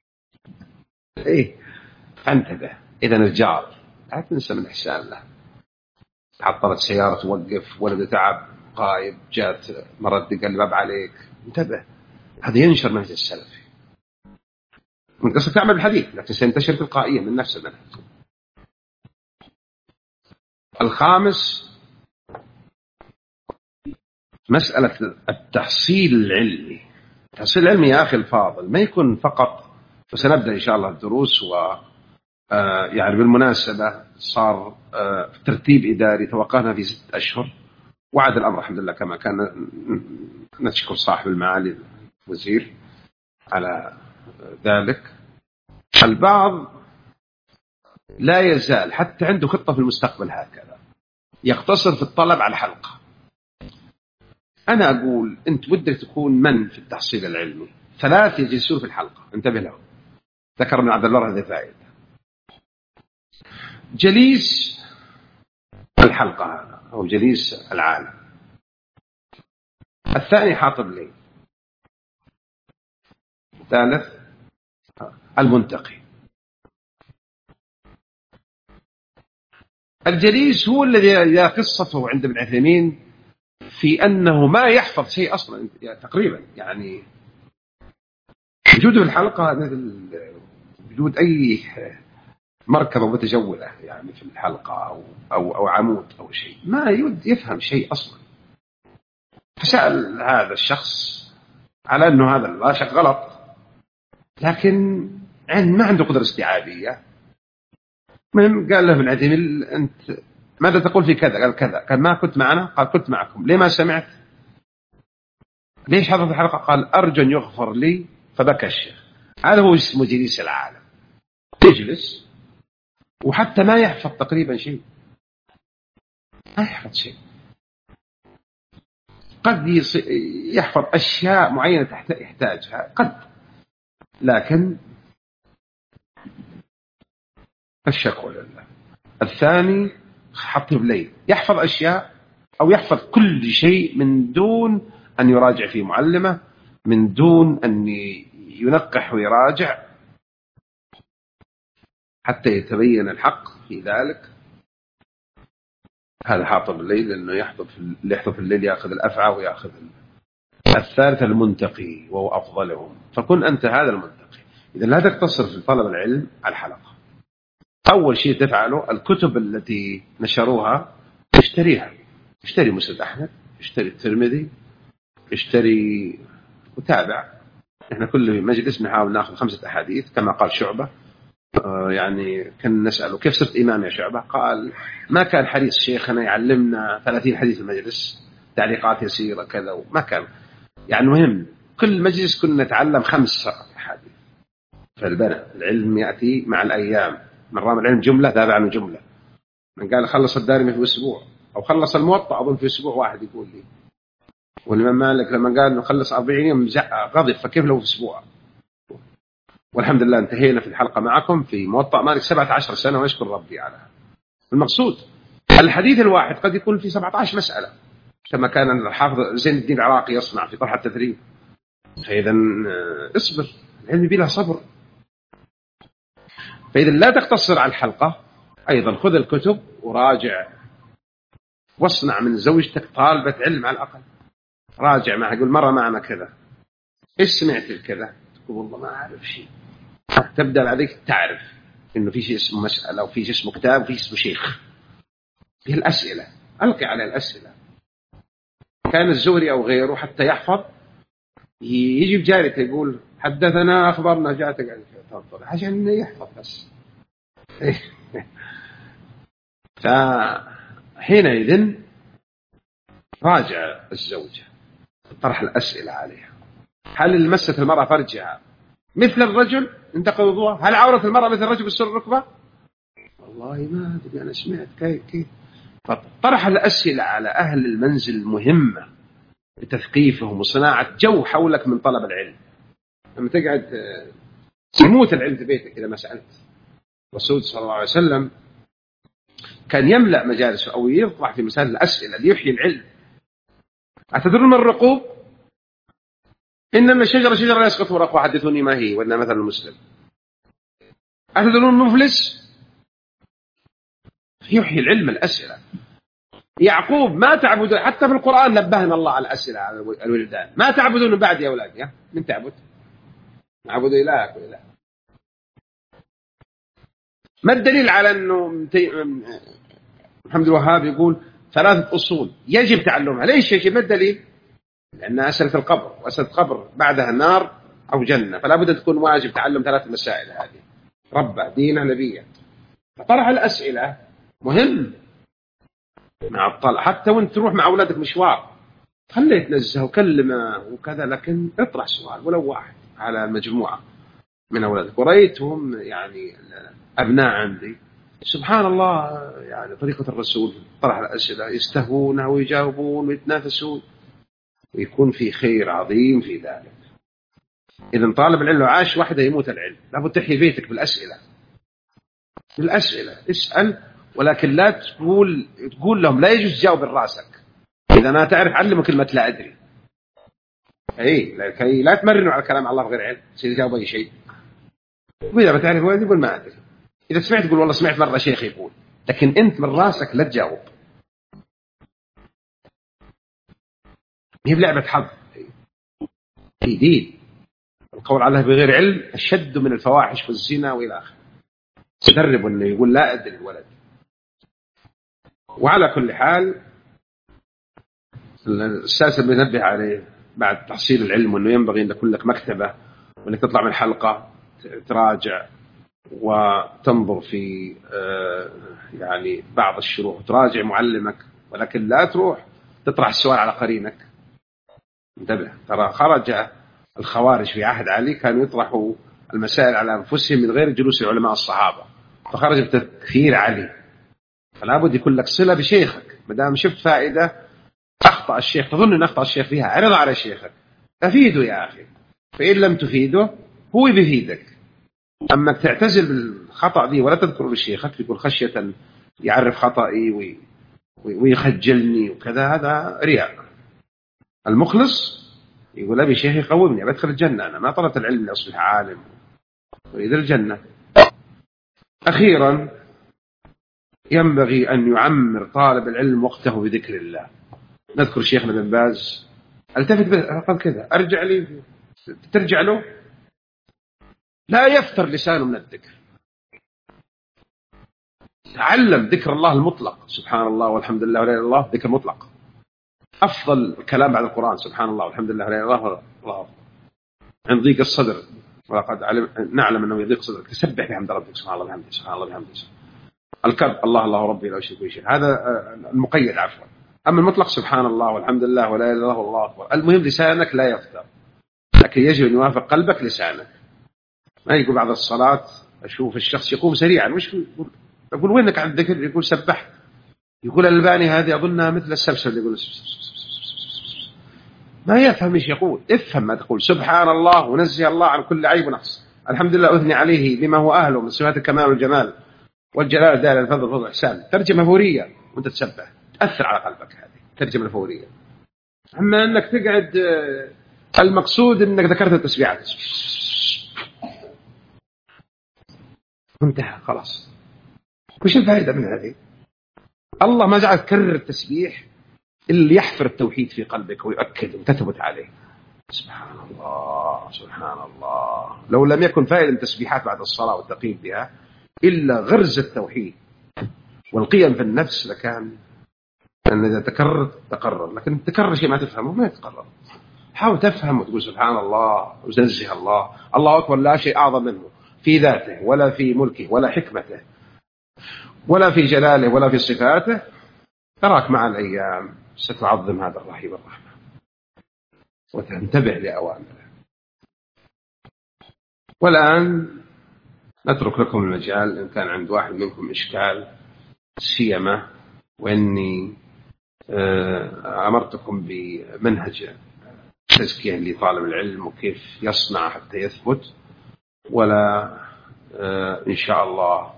انتبه. إذا الجار لا تنسى من إحسان له. عطلت سيارة توقف، ولد تعب غايب، جات مرة دق الباب عليك، انتبه. هذا ينشر منهج السلفي. من قصة تعمل بالحديث لكن سينتشر تلقائيا من نفس المنهج. الخامس مسألة التحصيل العلمي. التحصيل العلمي يا أخي الفاضل ما يكون فقط، وسنبدأ إن شاء الله الدروس يعني بالمناسبة صار ترتيب إداري توقعنا في 6 أشهر، وعد الأمر الحمد لله كما كان. نشكر صاحب المعالي الوزير على ذلك. البعض لا يزال حتى عنده خطة في المستقبل هكذا، يقتصر في الطلب على الحلقة. أنا أقول أنت ودك تكون من في التحصيل العلمي؟ 3 يجلسون في الحلقة، انتبه لهم. ذكر ابن عبد الله هذه فائدة. جليس الحلقة هذا أو جليس العالم. الثاني حاطب لي. الثالث المنتقي. الجليس هو الذي لا قصته عند ابن عثيمين في أنه ما يحفظ شيء أصلا يعني تقريبا، يعني وجوده في الحلقة مثل وجود أي مركبة متجولة يعني في الحلقة أو عمود أو شيء، ما يفهم شيء أصلا. فسأل هذا الشخص على أنه هذا لا شك غلط، لكن ما عنده قدرة استيعابية. المهم قال له ابن عثيمين أنت ماذا تقول في كذا؟ قال كذا. قال ما كنت معنا؟ قال كنت معكم. ليه ما سمعت؟ ليش حضرت الحلقة؟ قال أرجو أن يغفر لي. فبكى الشيخ. هذا هو اسمه جليس العالم، يجلس وحتى ما يحفظ تقريبا شيء، ما يحفظ شيء. قد يحفظ أشياء معينة يحتاجها قد، لكن الشكوى لله. الثاني حطه بليل يحفظ أشياء أو يحفظ كل شيء من دون أن يراجع في معلمة، من دون أن ينقح ويراجع حتى يتبين الحق في ذلك. هذا حاطب الليل لأنه يحطب في الليل يأخذ الأفعى ويأخذ الثالث المنتقي وهو أفضلهم. فكن أنت هذا المنتقي. إذا لا تقتصر في طلب العلم على الحلقة. أول شيء تفعله الكتب التي نشروها اشتريها. اشتري مسند أحمد، اشتري الترمذي، اشتري وتابع. احنا كل مجلس نحاول ناخذ 5 أحاديث كما قال شعبة. يعني كان نسأله كيف صرت إمام يا شعبة؟ قال ما كان حريص شيخنا يعلمنا 30 حديث المجلس، تعليقات يسيرة كذا، وما كان يعني مهم. كل مجلس كنا نتعلم 5 أحاديث. فالبنى العلم يأتي مع الأيام. من رام العلم جملة تابع عنه جملة. من قال خلص الدارمي في أسبوع أو خلص الموطأ أظن في أسبوع واحد يقول لي. والإمام مالك لما قال إنه خلص 40 يوم غضب، فكيف لو في أسبوع؟ والحمد لله انتهينا في الحلقة معكم في موطأ مالك 17 سنة وأشكر ربي على المقصود. الحديث الواحد قد يكون في 17 مسألة كما كان الحافظ زين الدين العراقي يصنع في طرح التثريب. فإذا اصبر، العلم بلا صبر. فإذا لا تقتصر على الحلقة، أيضا خذ الكتب وراجع، واصنع من زوجتك طالبة علم على الأقل. راجع معها، يقول مرة معنا كذا، إيش سمعت الكذا؟ تقول والله ما أعرف شيء. تبدأ بعدك تعرف إنه في شيء اسمه مسألة وفي شيء اسمه كتاب وفي اسمه شيخ. في الأسئلة ألقي على الأسئلة. كان الزهري أو غيره حتى يحفظ يجي بجارته يقول حدثنا أخبرنا جاءتك عشان يحفظ بس. فحينئذ راجع الزوجة، طرح الأسئلة عليها. هل مسة المرأة فرجها مثل الرجل انتقض وضوءها؟ هل عورة المرأة مثل الرجل بالسر الركبة؟ والله ما أدري، أنا سمعت كيف. فطرح الأسئلة على أهل المنزل المهمة لتثقيفهم وصناعة جو حولك من طلب العلم. لما تقعد يموت العلم في بيتك إذا ما سألت. الرسول صلى الله عليه وسلم كان يملأ مجالسه أو يطرح في مسائل الأسئلة ليحيي العلم. أتدرون من الرقوب؟ إنما شجرة لا يسقط ورقها، حدثوني ما هي وإنها مثل المسلم. أتدرون المفلس؟ يحيي العلم الأسئلة. يعقوب ما تعبدون، حتى في القرآن نبهنا الله على الأسئلة على الولدان. ما تعبدون من بعد يا أولاد؟ من تعبد؟ نعبد إلهك وإله. ما الدليل على أنه محمد الوهاب يقول 3 أصول يجب تعلمها؟ ليش يجب؟ ما الدليل؟ لأن أسئلة القبر، وأسئلة القبر بعدها النار أو جنة، فلا بد أن تكون واجب تعلم 3 مسائل هذه: ربه، دينه، نبيه. فطرح الأسئلة مهم مع الطلع. حتى وانت تروح مع أولادك مشوار خليه يتنزه وكلمه وكذا، لكن اطرح سؤال ولو واحد على مجموعة من أولادك. ورأيتهم يعني أبناء عندي سبحان الله، يعني طريقة الرسول طرح الأسئلة يستهون ويجاوبون ويتنافسون، ويكون في خير عظيم في ذلك. إذا طالب العلم لو عاش وحده يموت العلم. لابد تحيي بيتك بالأسئلة. اسأل، ولكن لا تقول لهم لا يجوز تجاوب براسك. إذا ما تعرف علموا كلمة لا أدري. لكي لا تمرنوا على كلام الله بغير علم، تصير تجاوب أي شيء. وإذا ما تعرف وين يقول ما أدري. إذا سمعت تقول والله سمعت مرة شيخ يقول، لكن أنت من راسك لا تجاوب. هي بلعبة حظ. في دين القول على الله بغير علم أشد من الفواحش والزنا وإلى آخره. تدرب أنه يقول لا أدري الولد. وعلى كل حال الأستاذ بينبه عليه بعد تحصيل العلم وأنه ينبغي أن يكون لك مكتبة وأنك تطلع من الحلقة تراجع وتنظر في يعني بعض الشروح وتراجع معلمك، ولكن لا تروح تطرح السؤال على قرينك. انتبه، ترى خرج الخوارج في عهد علي كانوا يطرحوا المسائل على أنفسهم من غير جلوس علماء الصحابة، فخرج بتكفير علي. فلا بد يكون لك صلة بشيخك، ما دام شفت فائدة أخطأ الشيخ تظن أن أخطأ الشيخ فيها، عرض على شيخك أفيده يا أخي، فإن لم تفيده هو بيفيدك. أما تعتزل بالخطأ دي ولا تذكر لشيخك يقول خشية يعرف خطأي ويخجلني وكذا، هذا رياء. المخلص يقول أبي شيخي قومني بدخل الجنة، أنا ما طلبت العلم لأصبح عالم، أريد الجنة. أخيرا ينبغي أن يعمر طالب العلم وقته بذكر الله. نذكر شيخنا بن باز، التفت قال كذا، أرجع لي ترجع له، لا يفتر لسانه من الذكر. تعلم ذكر الله المطلق، سبحان الله والحمد لله ولا إله إلا الله، ذكر مطلق أفضل كلام بعد القرآن، سبحان الله والحمد لله ولا إله إلا الله. الله عند ضيق الصدر، ولقد نعلم أنه يضيق صدرك، تسبح بحمد ربك سبحان الله بحمده، سبحان الله بحمده. الكرب الله الله ربي لا أشرك به شيء، هذا المقيد عفوا. أما المطلق سبحان الله والحمد لله ولا إله إلا الله والله أكبر. المهم لسانك لا يفتر، لكن يجب أن يوافق قلبك لسانك. ما يقول بعد الصلاة أشوف الشخص يقوم سريعا، وش أقول وينك عن الذكر؟ يقول سبحت. يقول الألباني هذه أظنها مثل السبسب، يقول ما يفهم ايش يقول. افهم ما تقول، سبحان الله ونزه الله عن كل عيب ونقص، الحمد لله أثني عليه بما هو أهله من صفات الكمال والجمال والجلال دال الفضل فضل الإحسان. ترجمة فورية وأنت تسبح، تأثر على قلبك، هذه ترجمة فورية. أما أنك تقعد، المقصود أنك ذكرت التسبيحات انتهى خلاص، وش الفائدة من هذه؟ الله ما جعل تكرر التسبيح اللي يحفر التوحيد في قلبك ويؤكد وتثبت عليه. سبحان الله سبحان الله. لو لم يكن فائدة التسبيحات بعد الصلاة والتقييد بها إلا غرز التوحيد والقيم في النفس لكان أن إذا تكرر تقرر، لكن تكرر شيء ما تفهمه ما يتقرر. حاول تفهم وتقول سبحان الله وتنزه الله، الله أكبر، لا شيء أعظم منه في ذاته ولا في ملكه ولا حكمته ولا في جلاله ولا في صفاته. تراك مع الأيام ستعظم هذا الرحيم الرحمن وتنتبه لأوامره. والآن نترك لكم المجال إن كان عند واحد منكم إشكال، سيما وإني أمرتكم بمنهج تزكية لطالب العلم وكيف يصنع حتى يثبت، ولا إن شاء الله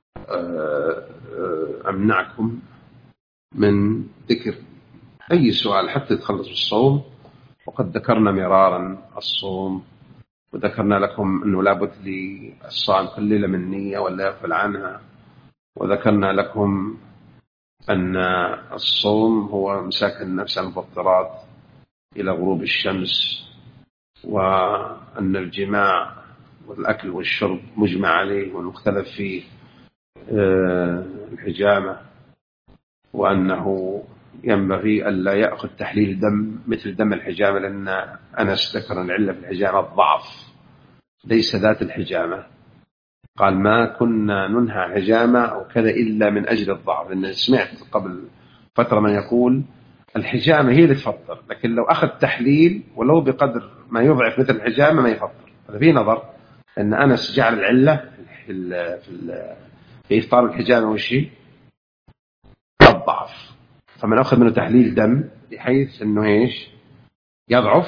أمنعكم من ذكر أي سؤال حتى تخلص الصوم. وقد ذكرنا مرارا الصوم، وذكرنا لكم أنه لابد للصائم كل ليلة من نية ولا يغفل عنها، وذكرنا لكم أن الصوم هو مساك النفس عن المفطرات إلى غروب الشمس، وأن الجماع والأكل والشرب مجمع عليه والمختلف فيه الحجامة، وأنه ينبغي ألا يأخذ تحليل دم مثل دم الحجامة، لأن أنس ذكر العلة في الحجامة الضعف ليس ذات الحجامة. قال ما كنا ننهى عن الحجامة أو كذا إلا من أجل الضعف، لأن سمعت قبل فترة من يقول الحجامة هي اللي تفطر، لكن لو أخذ تحليل ولو بقدر ما يضعف مثل الحجامة ما يفطر. هذا فيه نظر، أن أنس جعل العلة في إفطار الحجامة والشيء الضعف، فمن أخذ منه تحليل دم بحيث أنه إيش يضعف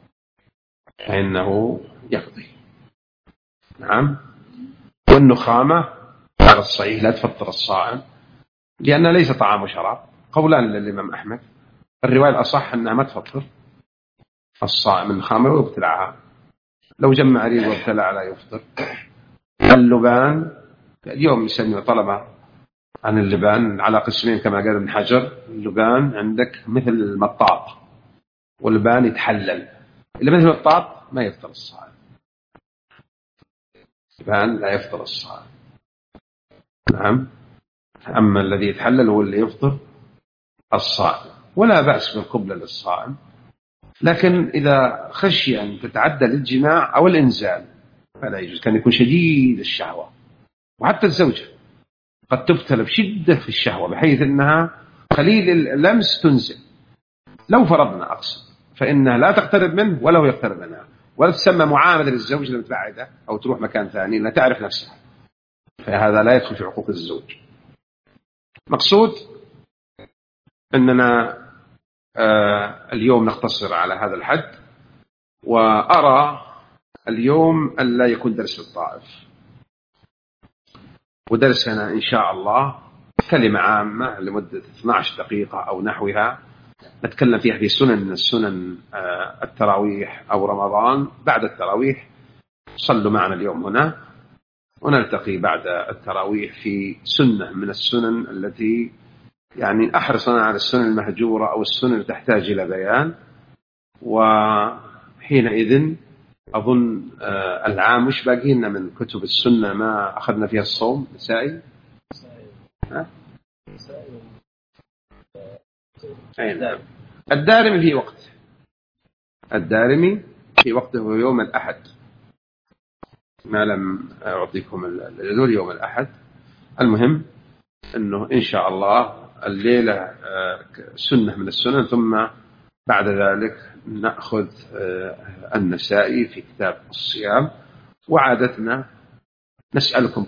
فإنه يقضي. نعم. والنخامة على الصحيح لا تفطر الصائم لأنها ليس طعام وشراب، قولان للإمام أحمد. الرواية الأصح أنها ما تفطر الصائم النخامة ويبتلعها، لو جمع ريق وابتلع لا يفطر. اللبان اليوم يسمي طلبة عن اللبان على قسمين كما قال ابن حجر. اللبان عندك مثل المطاط، واللبان يتحلل، اللي مثل المطاط ما يفطر الصائم، اللبان لا يفطر الصائم. نعم. أما الذي يتحلل هو اللي يفطر الصائم، ولا بأس بالقبلة للصائم، لكن إذا خشي أن تتعدى للجماع أو الإنزال فلا يجوز. كان يكون شديد الشهوة، وحتى الزوجة قد تبتلى بشدة في الشهوة بحيث أنها قليل اللمس تنزل. لو فرضنا أقصد فإنها لا تقترب منه ولا هو يقترب منها، ولا تسمى معاملة للزوج المتبعدة أو تروح مكان ثاني، لا تعرف نفسها، فهذا لا يدخل في حقوق الزوج. مقصود أننا اليوم نقتصر على هذا الحد، وأرى اليوم أن لا يكون درس للطائف، ودرسنا إن شاء الله كلمة عامة لمدة 12 دقيقة أو نحوها نتكلم فيها في سنن من السنن التراويح أو رمضان. بعد التراويح صلوا معنا اليوم هنا، ونلتقي بعد التراويح في سنة من السنن التي يعني أحرص أنا على السنن المهجورة أو السنن اللي تحتاج إلى بيان. وحينئذ أظن العام مش باقي لنا من كتب السنة ما أخذنا فيها الصوم نسائي. الدارمي في وقت، الدارمي في وقته يوم الأحد، ما لم أعطيكم الدليل يوم الأحد. المهم أنه إن شاء الله الليلة سنة من السنن، ثم بعد ذلك نأخذ النسائي في كتاب الصيام. وعادتنا نسألكم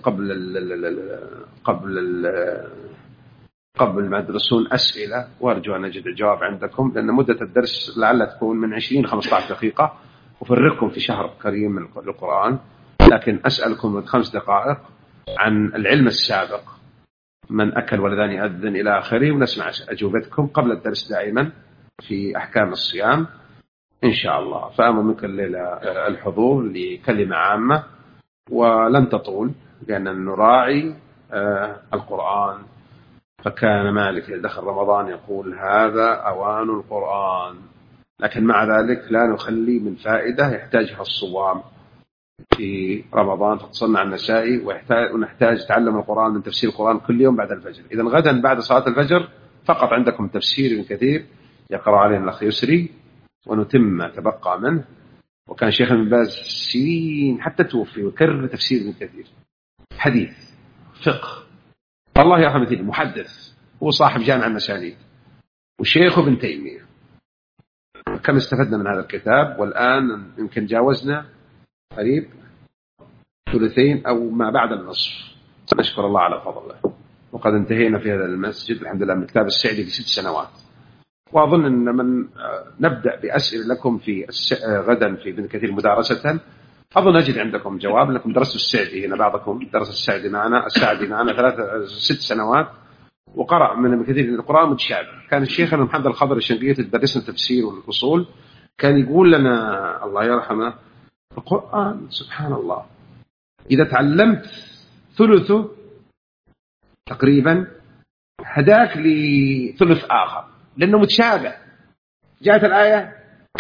قبل ما تدرسون أسئلة، وأرجو أن نجد الجواب عندكم، لأن مدة الدرس لعل تكون من 20-15 دقيقة، وفرقكم في شهر كريم من القرآن. لكن أسألكم من 5 دقائق عن العلم السابق، من أكل ولدان يأذن إلى آخره، ونسمع أجوبتكم قبل الدرس دائما في أحكام الصيام إن شاء الله. فأمر منك الليلة الحضور لكلمة عامة ولن تطول، لأن نراعي القرآن. فكان مالك دخل رمضان يقول هذا أوان القرآن، لكن مع ذلك لا نخلي من فائدة يحتاجها الصوام في رمضان. فتصنع النسائي ونحتاج تعلم القرآن من تفسير القرآن كل يوم بعد الفجر. إذا غدا بعد صلاة الفجر فقط عندكم تفسير ابن كثير يقرأ علينا الأخ يسري، ونتم ما تبقى منه. وكان شيخ ابن باز سنين حتى توفي وكرر تفسير ابن كثير، حديث فقه، الله يرحمه مثيل محدث، هو صاحب جامع المسانيد، وشيخه ابن تيمية. كم استفدنا من هذا الكتاب، والآن يمكن جاوزنا قريب 2/3 أو ما بعد النصف. نشكر الله على فضله. وقد انتهينا في هذا المسجد الحمد لله من كتاب السعدي في 6 سنوات. وأظن أن من نبدأ بأسئلة لكم في غدا في ابن كثير مدارسة، أظن أجد عندكم جواب، لكم درستوا السعدي هنا، بعضكم درس السعدي معنا 6 سنوات، وقرأ من ابن كثير القرآن متشابه. كان الشيخ محمد الخضر الشنقيطي يدرسنا التفسير والأصول، كان يقول لنا الله يرحمه القرآن سبحان الله إذا تعلمت ثلثه تقريبا هداك لثلث آخر، لأنه متشابه. جاءت الآية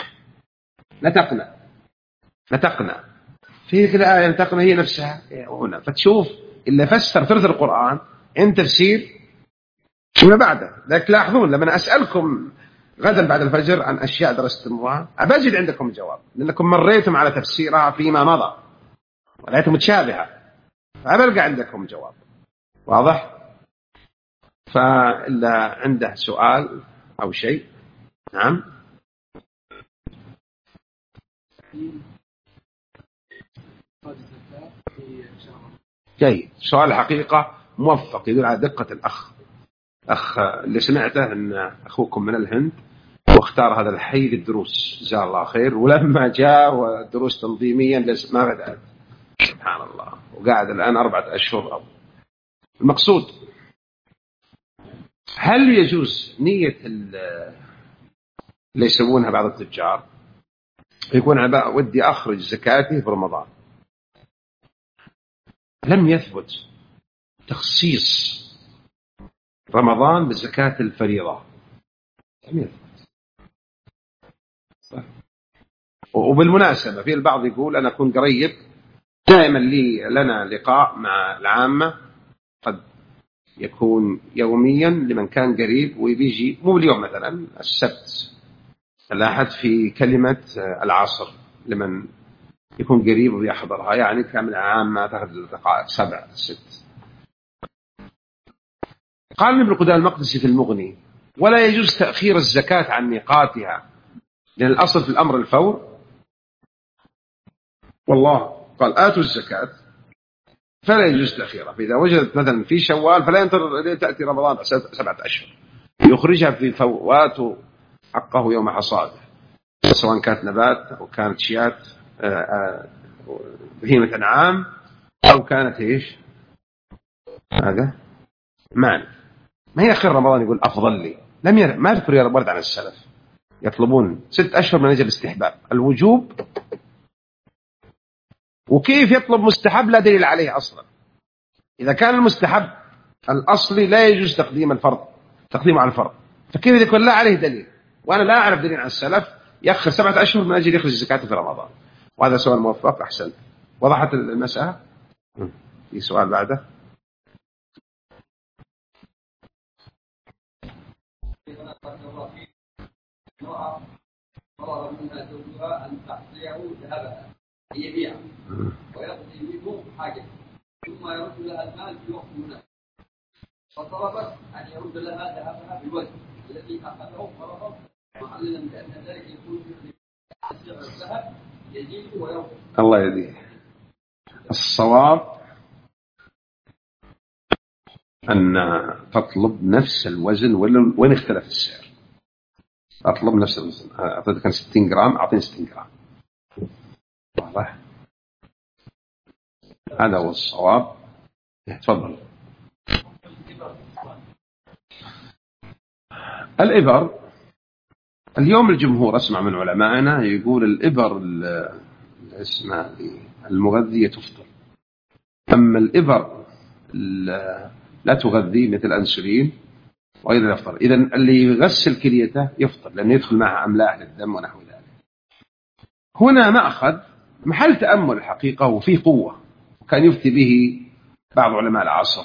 نتقنا في كل آية نتقنا هي نفسها هنا، فتشوف إلا فسر ثلث القرآن عند تفسير وما بعده. لكن لاحظون لما أسألكم غدا بعد الفجر عن أشياء درستموها أبجد عندكم جواب، لأنكم مريتم على تفسيرها فيما مضى ولكن متشابهة، فأبلغ عندكم جواب واضح. فإلا عنده سؤال أو شيء. نعم. جيد، سؤال الحقيقة موفق، يدل على دقة الأخ اللي سمعته أن أخوكم من الهند واختار هذا الحي للدروس، جزاه الله خير. ولما جاء ودروس تنظيميا ما بدأت سبحان الله، وقاعد الآن 4 أشهر. أو المقصود هل يجوز نية اللي يسوونها بعض التجار، يكون عباء ودي أخرج زكاتي في رمضان، لم يثبت تخصيص رمضان بالزكاة الفريضة، لم يثبت. وبالمناسبة في البعض يقول أنا أكون قريب دائما لنا لقاء مع العامة قد يكون يوميا لمن كان قريب ويجي مو اليوم مثلا السبت الأحد في كلمة العصر لمن يكون قريب ويحضرها، يعني كامل عام ما تأخذ دقائق 7 6. قال ابن قدامة المقدسي في المغني: ولا يجوز تأخير الزكاة عن ميقاتها، لأن الأصل في الأمر الفور، والله قال آتوا الزكاة، فلا يجوز تأخيرها. فإذا وجدت مثلا في شوال فلا ينتظر تأتي رمضان 7 أشهر، يخرجها في فوات حقه يوم حصاده، سواء كانت نبات أو كانت شيات بهيمة أنعام أو كانت إيش هذا معنى. ما هي آخر رمضان يقول أفضل لي، ما يذكر يا ورد عن السلف يطلبون 6 أشهر من أجل الاستحباب الوجوب. وكيف يطلب مستحب لا دليل عليه أصلا؟ إذا كان المستحب الأصلي لا يجوز تقديمه على الفرض، فكيف يكون لا عليه دليل؟ وأنا لا أعرف دليل عن السلف يأخر 7 أشهر من أجل يخرج الزكاة في رمضان. وهذا سؤال موفق، أحسن. وضحت المسألة؟ في سؤال بعده؟ طلب منها زوجها أن تحصيه ذهبها ليبيعه ويقضي منه حاجته، ثم يرد لها المال في وقت مناسب، فطلبت أن يرد لها ذهبها بالوزن الذي أخذه فرضا، معللا بأن ذلك يكون سعر الذهب يزيد وينقص. الله يهديه. الصواب أن تطلب نفس الوزن وين اختلف السعر، أطلب نفس الوزن. أعطيتك كان 60 جرام، أعطيني 60 جرام. واضح؟ هذا هو الصواب. تفضل. الإبر اليوم الجمهور أسمع من علمائنا يقول الإبر اسمها المغذية تفطر، أما الإبر لا تغذي مثل الأنسولين وغير يفطر. إذن اللي يغسل كليته يفطر لأنه يدخل معها أملاح للدم ونحو ذلك. هنا مأخذ محل تأمل الحقيقة وفيه قوة، وكان يفتي به بعض علماء العصر.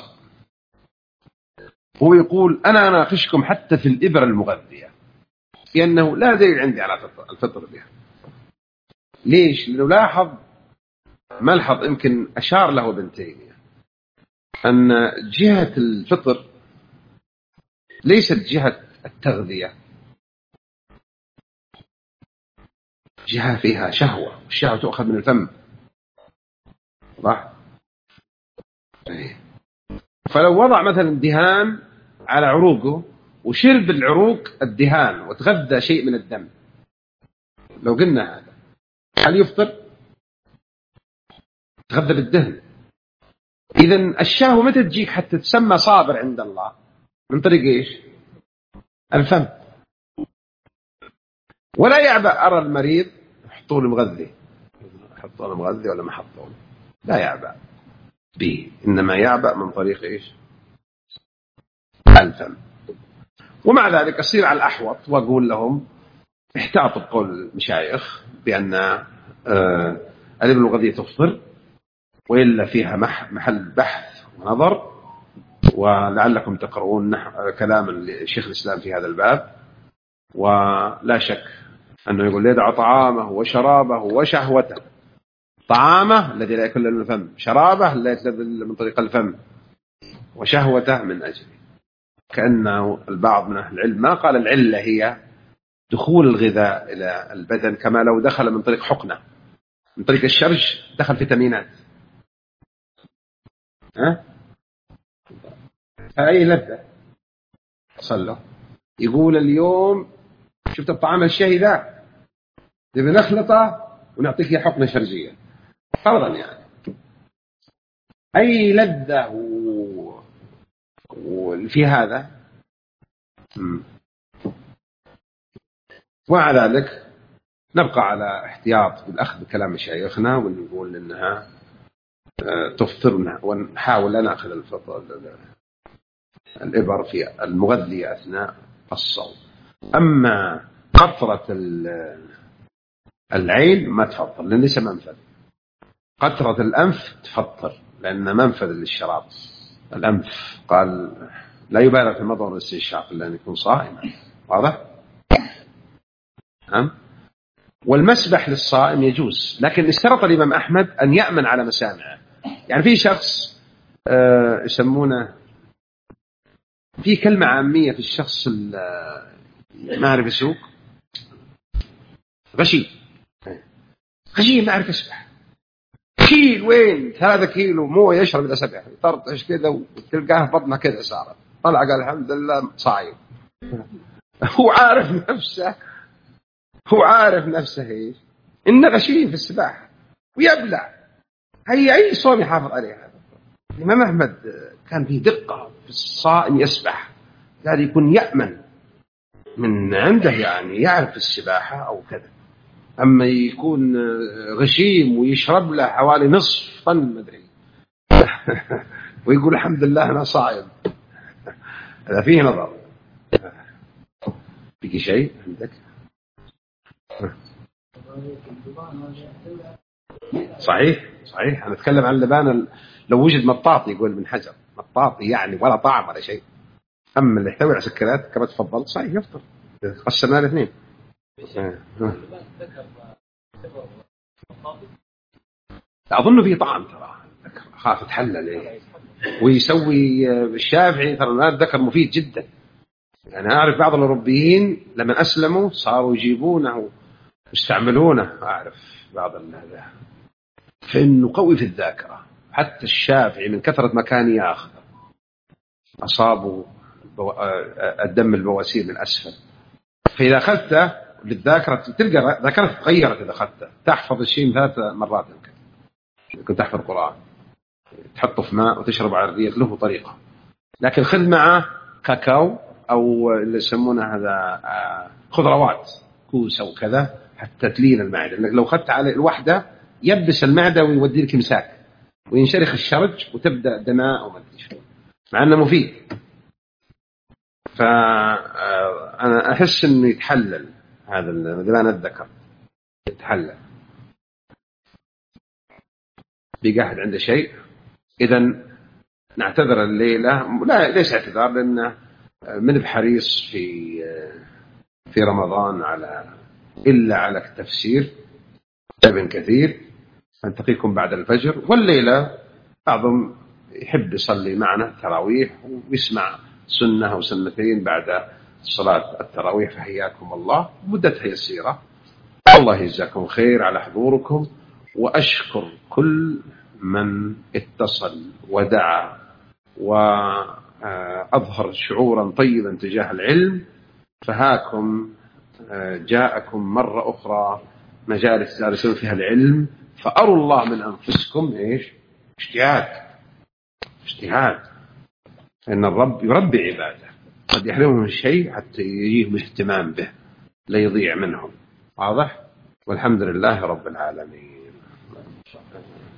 هو يقول أنا أناقشكم حتى في الإبر المغذية، لأنه لا دليل عندي على الفطر بها. ليش؟ لأنه لاحظ ملحظ يمكن أشار له ابن تيمية، أن جهة الفطر ليست جهة التغذية، جهة فيها شهوة، والشهوة تؤخذ من الفم. صح؟ فلو وضع مثلا دهان على عروقه وشرب العروق الدهان وتغذى شيء من الدم، لو قلنا هذا هل يفطر؟ تغذى بالدهن. إذن الشهوة متى تجيك حتى تسمى صابر عند الله؟ من طريق إيش؟ الفم. ولا يعبأ أرى المريض يحطوا له مغذي، حطوا له مغذي ولا ما حطوا له، لا يعبأ به، إنما يعبأ من طريق إيش؟ الفم. ومع ذلك أصير على الأحوط وأقول لهم احتاطوا بقول المشايخ بأن الإبر المغذية تفطر، وإلا فيها محل بحث ونظر، ولعلكم تقرؤون كلام الشيخ الإسلام في هذا الباب. ولا شك أنه يقول يدع طعامه وشرابه وشهوته، طعامه الذي لا يأكل من الفم، شرابه لا يأكل من طريق الفم، وشهوته من أجله. كأنه البعض من أهل العلم ما قال العلة هي دخول الغذاء إلى البدن، كما لو دخل من طريق حقنة، من طريق الشرج دخل فيتامينات. أي لذة صلوا. يقول اليوم شفت الطعام الشهي ذا نبي نخلطه ونعطيك حقنة شرجية فرضا، يعني أي لذة وفي هذا. ومع ذلك نبقى على احتياط بالأخذ بكلام مشايخنا ونقول إنها تفطرنا، ونحاول لا نأخذ الإبر في المغذية أثناء الصوم. أما قطرة العين ما تفطر لأن ليس منفذ، قطرة الأنف تفطر لأن منفذ للشراب. الأنف، قال لا يبالغ في المضغ والاستنشاق إلا أن يكون صائما. واضح؟ نعم. والمسبح للصائم يجوز، لكن اشترط الإمام أحمد أن يأمن على مسامعه. يعني في شخص يسمونه، في كلمة عامية في الشخص ما أعرف يسوق، غشيم ما أعرف يسبح، كيل وين 3 كيلو مويه يشرب إذا سبح، يطرطش كذا وتلقاه بطنه كذا صارت، طلع قال الحمد لله صايم. هو عارف نفسه إيش إنه غشيم في السباحة ويبلع. هي أي صوم يحافظ عليها. الإمام أحمد كان فيه دقة في الصائم يسبح، قال يكون يأمن من عنده، يعني يعرف السباحة أو كذا. أما يكون غشيم ويشرب له حوالي نصف طن مدري ويقول الحمد لله أنا صائم، هذا فيه نظر. فيك شيء عندك؟ صحيح أنا أتكلم عن اللبان لو وجد مطاط، يقول ابن حجر مطاط يعني ولا طعم ولا شيء. أما اللي يحتوي على سكريات كما تفضلت صحيح يفطر، قسمنا الاثنين. أظن فيه طعم ترى، خاف تحلل إيه. ويسوي الشافعي ترى الماء الذكر مفيد جدا. يعني أعرف بعض الأوروبيين لما أسلموا صاروا يجيبونه ويستعملونه، أعرف بعض هذا، فإنه قوي في الذاكرة. حتى الشافعي من كثرة ما كان يأخذ أصابوا الدم البواسير من أسفل، فإذا أخذته للذاكرة تلقى ذاكرتك تغيرت. إذا أخذته تحفظ الشيء 3 مرات يمكن. كنت تحفظ القرآن تحطه في ماء وتشرب على الريق، له طريقة. لكن خذ معه كاكاو أو اللي يسمونه هذا خضروات كوسة وكذا حتى تلين المعدة، لأنك لو أخذت على الوحدة يبس المعدة ويودي لك إمساك وينشرخ الشرج وتبدأ دماء وما أدري شو، مع أنه مفيد. فأنا أحس إنه يتحلل هذا اللبان الذكر، يتحلل. بقى أحد عنده شيء؟ إذن نعتذر الليلة، لا ليس اعتذار، لأنه من بحريص في رمضان إلا على التفسير ابن كثير. نلتقيكم بعد الفجر، والليلة بعضهم يحب يصلي معنا تراويح ويسمع سنة أو سنتين بعد صلاة التراويح، فحياكم الله، مدتها يسيرة. الله يجزاكم خير على حضوركم، وأشكر كل من اتصل ودعا وأظهر شعورا طيبا تجاه العلم. فهاكم جاءكم مرة أخرى مجالس تدرسون فيها العلم، فأروا الله من أنفسكم إيش؟ اجتهاد. إن الرب يربي عباده، قد يحرمهم الشيء حتى يجيهم اهتمام به لا يضيع منهم. واضح؟ والحمد لله رب العالمين.